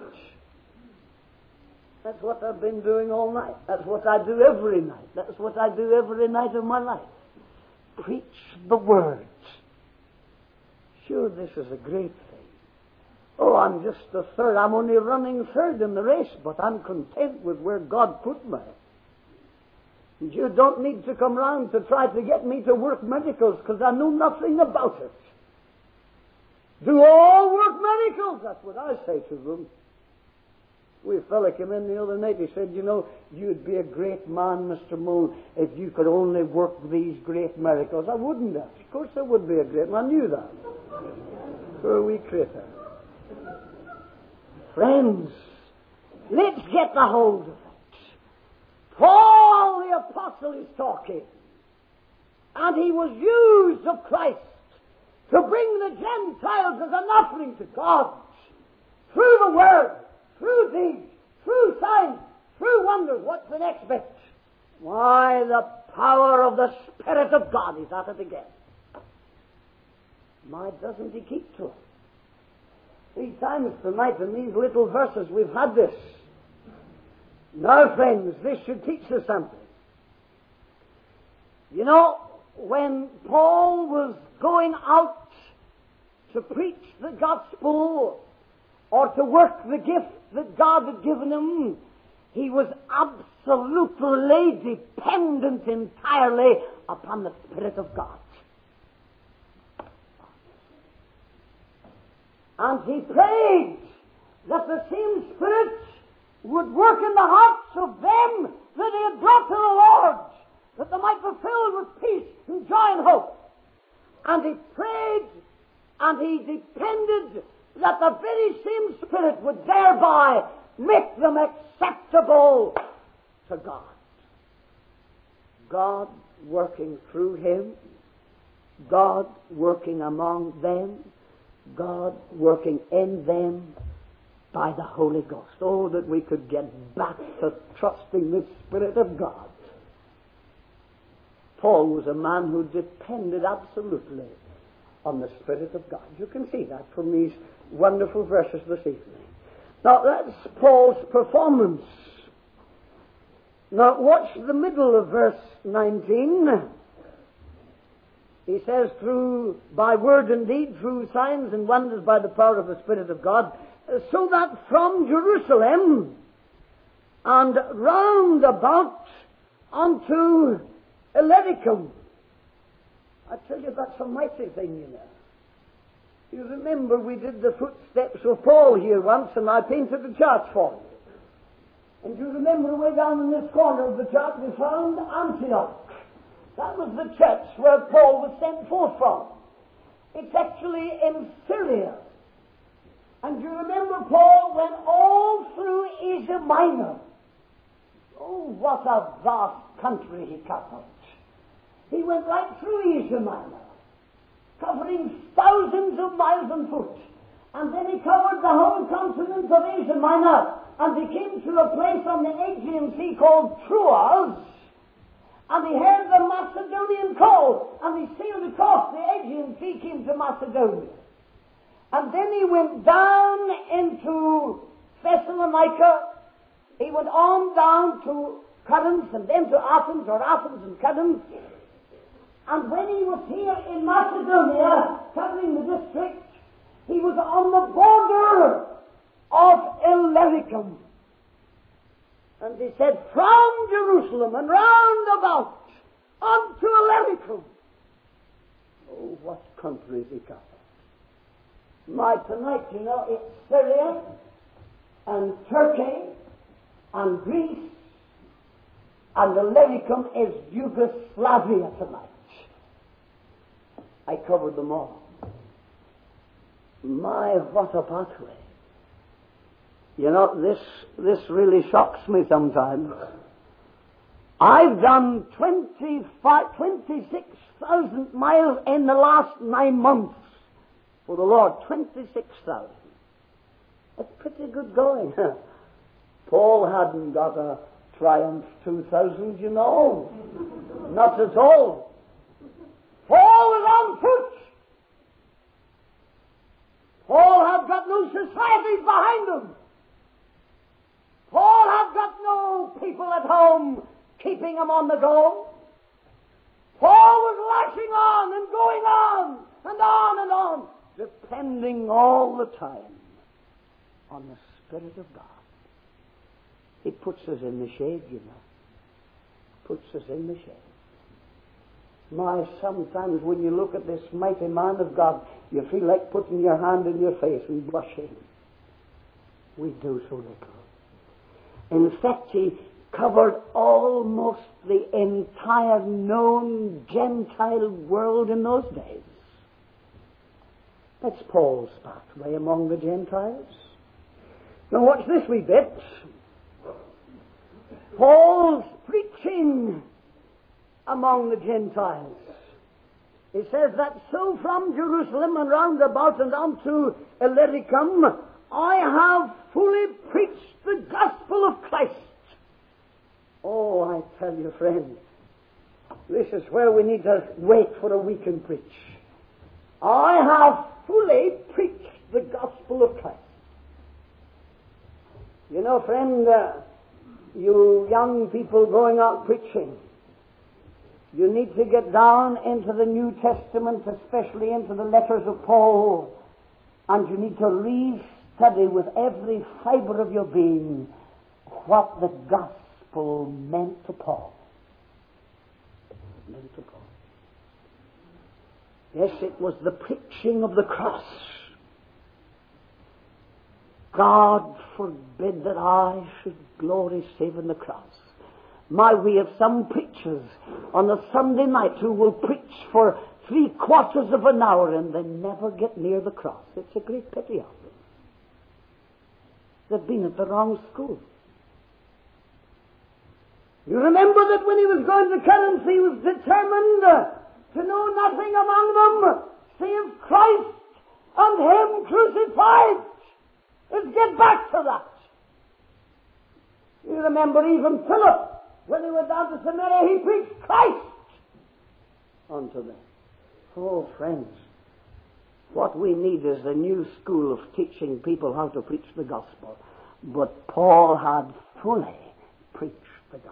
That's what I've been doing all night. That's what I do every night. That's what I do every night of my life. Preach the word. Sure, this is a great thing. Oh, I'm just the third. I'm only running third in the race, but I'm content with where God put me. And you don't need to come round to try to get me to work miracles, because I know nothing about it. Do all work miracles. That's what I say to them. We a fella came in the other night. He said, you know, you'd be a great man, Mister Moon, if you could only work these great miracles. I wouldn't have. Of course I would be a great man. I knew that. Poor wee critter. Friends, let's get the hold of it. Paul the apostle is talking. And he was used of Christ to bring the Gentiles as an offering to God through the Word, through deeds, through signs, through wonders. What's the next bit? Why, the power of the Spirit of God is at it again. My, doesn't he keep to it? Three times tonight in these little verses we've had this. Now, friends, this should teach us something. You know, when Paul was going out to preach the gospel or to work the gift that God had given him, he was absolutely dependent entirely upon the Spirit of God. And he prayed that the same Spirit would work in the hearts of them that he had brought to the Lord, that they might be filled with peace and joy and hope. And he prayed and he depended that the very same Spirit would thereby make them acceptable to God. God working through him, God working among them, God working in them by the Holy Ghost. Oh, that we could get back to trusting the Spirit of God. Paul was a man who depended absolutely on the Spirit of God. You can see that from these wonderful verses this evening. Now, that's Paul's performance. Now, watch the middle of verse nineteen. He says, through, by word and deed, through signs and wonders by the power of the Spirit of God, so that from Jerusalem and round about unto Illyricum. I tell you, that's a mighty thing, you know. You remember we did the footsteps of Paul here once, and I painted the chart for you. And you remember way down in this corner of the chart we found Antioch. That was the church where Paul was sent forth from. It's actually in Syria. And you remember Paul went all through Asia Minor. Oh, what a vast country he covered. He went right through Asia Minor, covering thousands of miles on foot. And then he covered the whole continent of Asia Minor, and he came to a place on the Aegean Sea called Troas. And he heard the Macedonian call, and he sailed across the Aegean Sea, came to Macedonia. And then he went down into Thessalonica. He went on down to Corinth, and then to Athens, or Athens and Corinth. And when he was here in Macedonia, covering the district, he was on the border of Illyricum. And he said, from Jerusalem and round about unto Illyricum. Oh, what countries he covered. My, tonight, you know, it's Syria and Turkey and Greece, and Illyricum is Yugoslavia tonight. I covered them all. My, what a pathway. You know, this this really shocks me sometimes. I've done twenty-five, twenty-six thousand miles in the last nine months for the Lord. twenty-six thousand. That's pretty good going. Paul hadn't got a Triumph two thousand, you know. Not at all. Paul was on foot. Paul had got no societies behind him. Paul had got no people at home keeping him on the go. Paul was lashing on and going on and on and on, depending all the time on the Spirit of God. He puts us in the shade, you know. Puts us in the shade. My, sometimes when you look at this mighty man of God, you feel like putting your hand in your face and blushing. We do so little. In fact, he covered almost the entire known Gentile world in those days. That's Paul's pathway among the Gentiles. Now watch this wee bit. Paul's preaching among the Gentiles. It says that so from Jerusalem and round about and unto Illyricum, I have fully preached the gospel of Christ. Oh, I tell you, friend, this is where we need to wait for a week and preach. I have fully preached the gospel of Christ. You know, friend, uh, you young people going out preaching, you need to get down into the New Testament, especially into the letters of Paul, and you need to re-study with every fiber of your being what the gospel meant to Paul. Meant to Paul. Yes, it was the preaching of the cross. God forbid that I should glory save in the cross. My, we have some preachers on a Sunday night who will preach for three quarters of an hour and they never get near the cross. It's a great pity of them. They've been at the wrong school. You remember that when he was going to Corinth, he was determined to know nothing among them save Christ and Him crucified. Let's get back to that. You remember even Philip, when he went down to Samaria, he preached Christ unto them. Oh, friends, what we need is a new school of teaching people how to preach the gospel. But Paul had fully preached the gospel.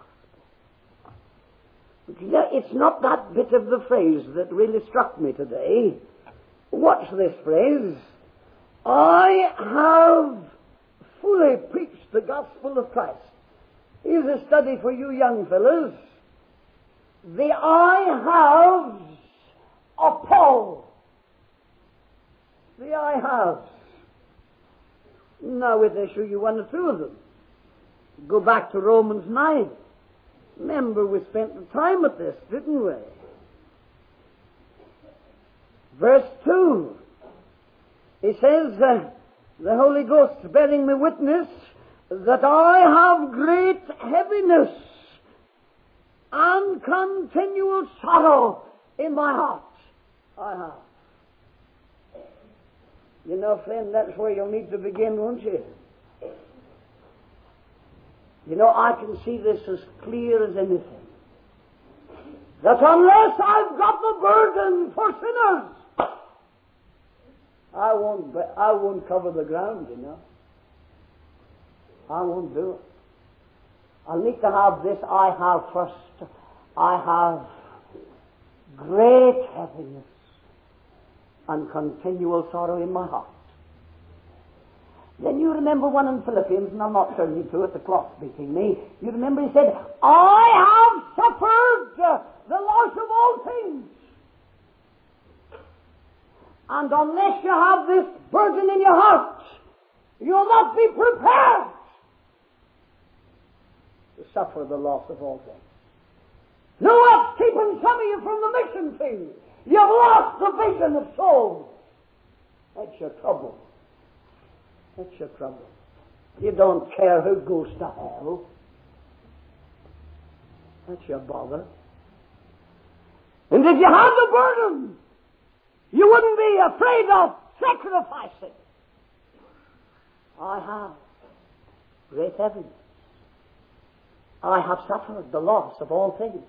But you know, it's not that bit of the phrase that really struck me today. Watch this phrase. I have fully preached the gospel of Christ. Here's a study for you young fellows. The I haves of Paul. The I haves. Now, we'll issue you one or two of them. Go back to Romans nine. Remember, we spent the time at this, didn't we? Verse two. He says, uh, the Holy Ghost bearing me witness that I have great heaviness and continual sorrow in my heart. I have. You know, friend, that's where you'll need to begin, won't you? You know, I can see this as clear as anything. That unless I've got the burden for sinners, I won't, I won't cover the ground, you know. I won't do it. I'll need to have this I have first. I have great heaviness and continual sorrow in my heart. Then you remember one in Philippians, and I'm not turning you to it, the clock's beating me. You remember he said, I have suffered the loss of all things. And unless you have this burden in your heart, you'll not be prepared to suffer the loss of all things. Know what's keeping some of you from the mission field? You've lost the vision of souls. That's your trouble. That's your trouble. You don't care who goes to hell. That's your bother. And if you had the burden, you wouldn't be afraid of sacrificing. I have great heaviness. I have suffered the loss of all things.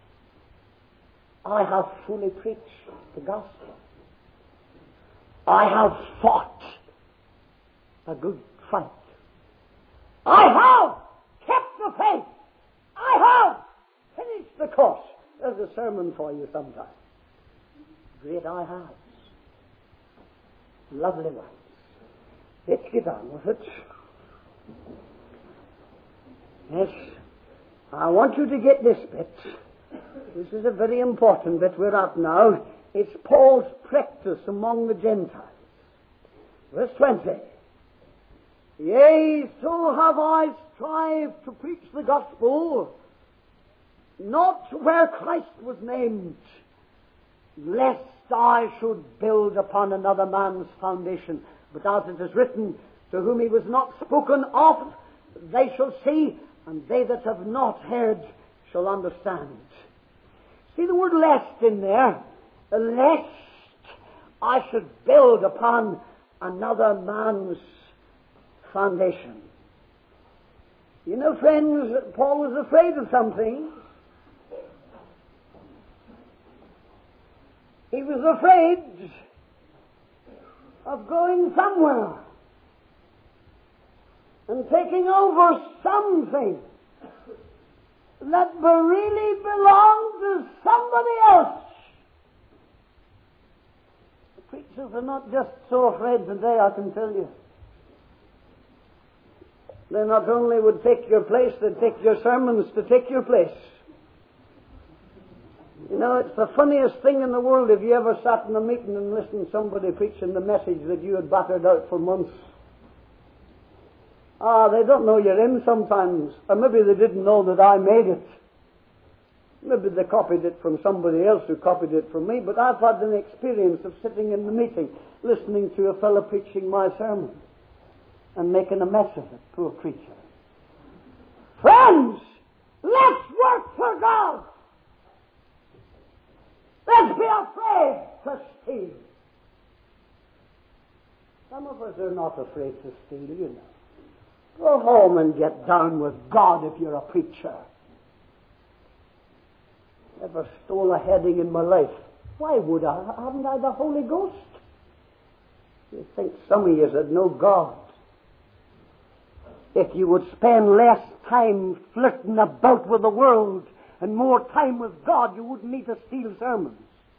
I have fully preached the gospel. I have fought a good fight. I have kept the faith. I have finished the course. There's a sermon for you sometime. Great I have. Lovely ones. Let's get on with it. Yes, I want you to get this bit. This is a very important bit we're at now. It's Paul's practice among the Gentiles. Verse twenty. Yea, so have I strived to preach the gospel, not where Christ was named, lest I should build upon another man's foundation. But as it is written, to whom he was not spoken of, they shall see, and they that have not heard shall understand. See the word lest in there. lest I should build upon another man's foundation. You know, friends, Paul was afraid of something. He was afraid of going somewhere and taking over something that really belonged to somebody else. The preachers are not just so afraid today, I can tell you. They not only would take your place, they'd take your sermons to take your place. You know, it's the funniest thing in the world if you ever sat in a meeting and listened to somebody preaching the message that you had battered out for months. Ah, they don't know you're in sometimes. Or maybe they didn't know that I made it. Maybe they copied it from somebody else who copied it from me, but I've had an experience of sitting in the meeting, listening to a fellow preaching my sermon and making a mess of it. Poor creature. Friends, let's work for God. Let's be afraid to steal. Some of us are not afraid to steal, you know. Go home and get down with God if you're a preacher. Never stole a heading in my life. Why would I? Haven't I the Holy Ghost? You think some of you had no God. If you would spend less time flirting about with the world and more time with God, you wouldn't need to steal sermons.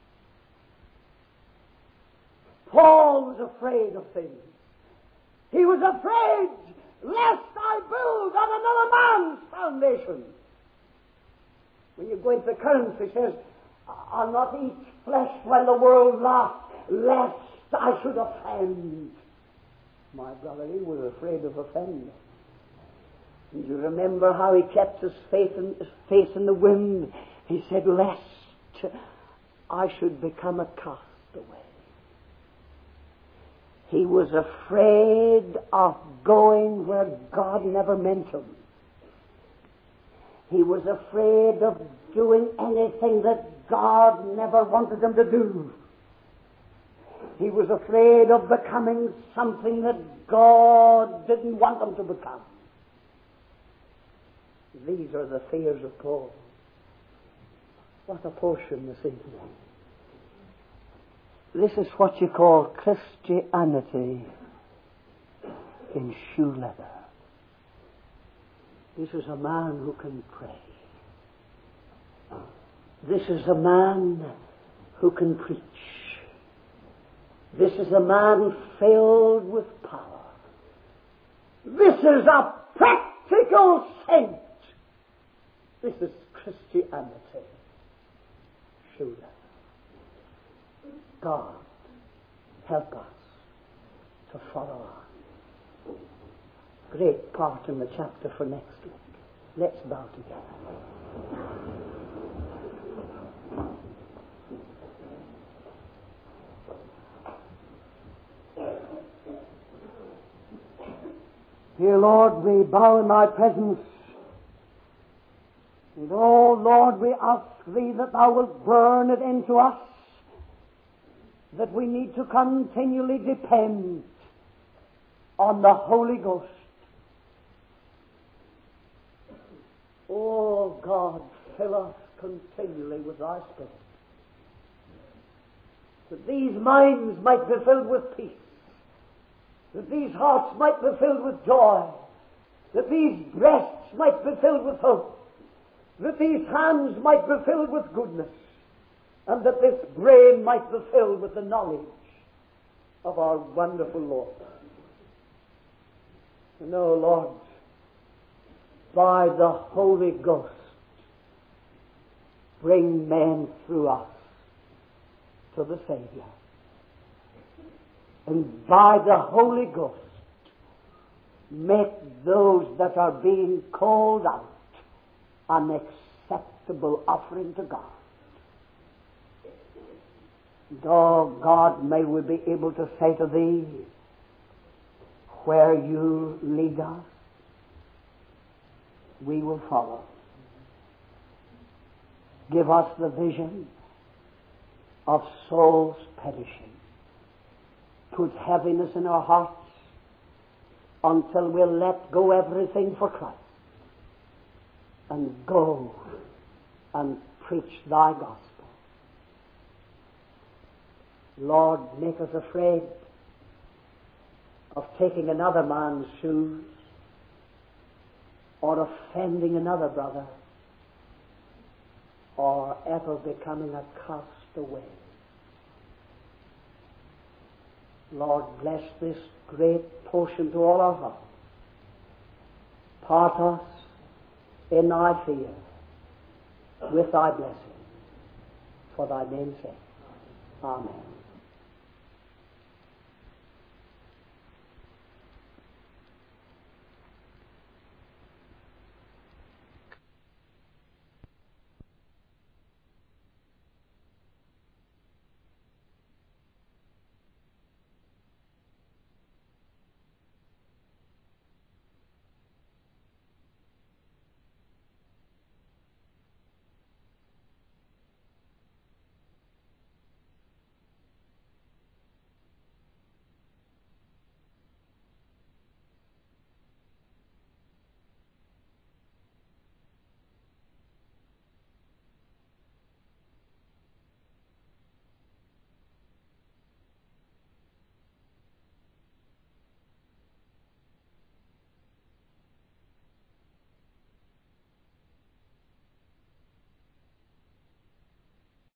Paul was afraid of things. He was afraid lest I build on another man's foundation. When you go into the currents, he says, I'll not eat flesh while the world lasts, lest I should offend. My brother, he was afraid of offending. And you remember how he kept his face in, his face in the wind? He said, lest I should become a castaway. He was afraid of going where God never meant him. He was afraid of doing anything that God never wanted him to do. He was afraid of becoming something that God didn't want him to become. These are the fears of Paul. What a portion this evening. This is what you call Christianity in shoe leather. This is a man who can pray. This is a man who can preach. This is a man filled with power. This is a practical saint. This is Christianity. Shoe leather. God, help us to follow on. Great part in the chapter for next week. Let's bow together. Dear Lord, we bow in thy presence. And oh Lord, we ask thee that thou wilt burn it into us that we need to continually depend on the Holy Ghost. Oh God, fill us continually with thy Spirit, that these minds might be filled with peace, that these hearts might be filled with joy, that these breasts might be filled with hope, that these hands might be filled with goodness, and that this brain might be filled with the knowledge of our wonderful Lord. And oh Lord, by the Holy Ghost, bring men through us to the Savior. And by the Holy Ghost, make those that are being called out an acceptable offering to God. And oh God, may we be able to say to Thee, where You lead us, we will follow. Give us the vision. of souls perishing. Put heaviness in our hearts until we'll let go everything for Christ and go and preach thy gospel. Lord, make us afraid of taking another man's shoes or offending another brother or ever becoming a castaway. Lord, bless this great portion to all our hearts. Part us in thy fear with thy blessing, for thy name's sake. Amen.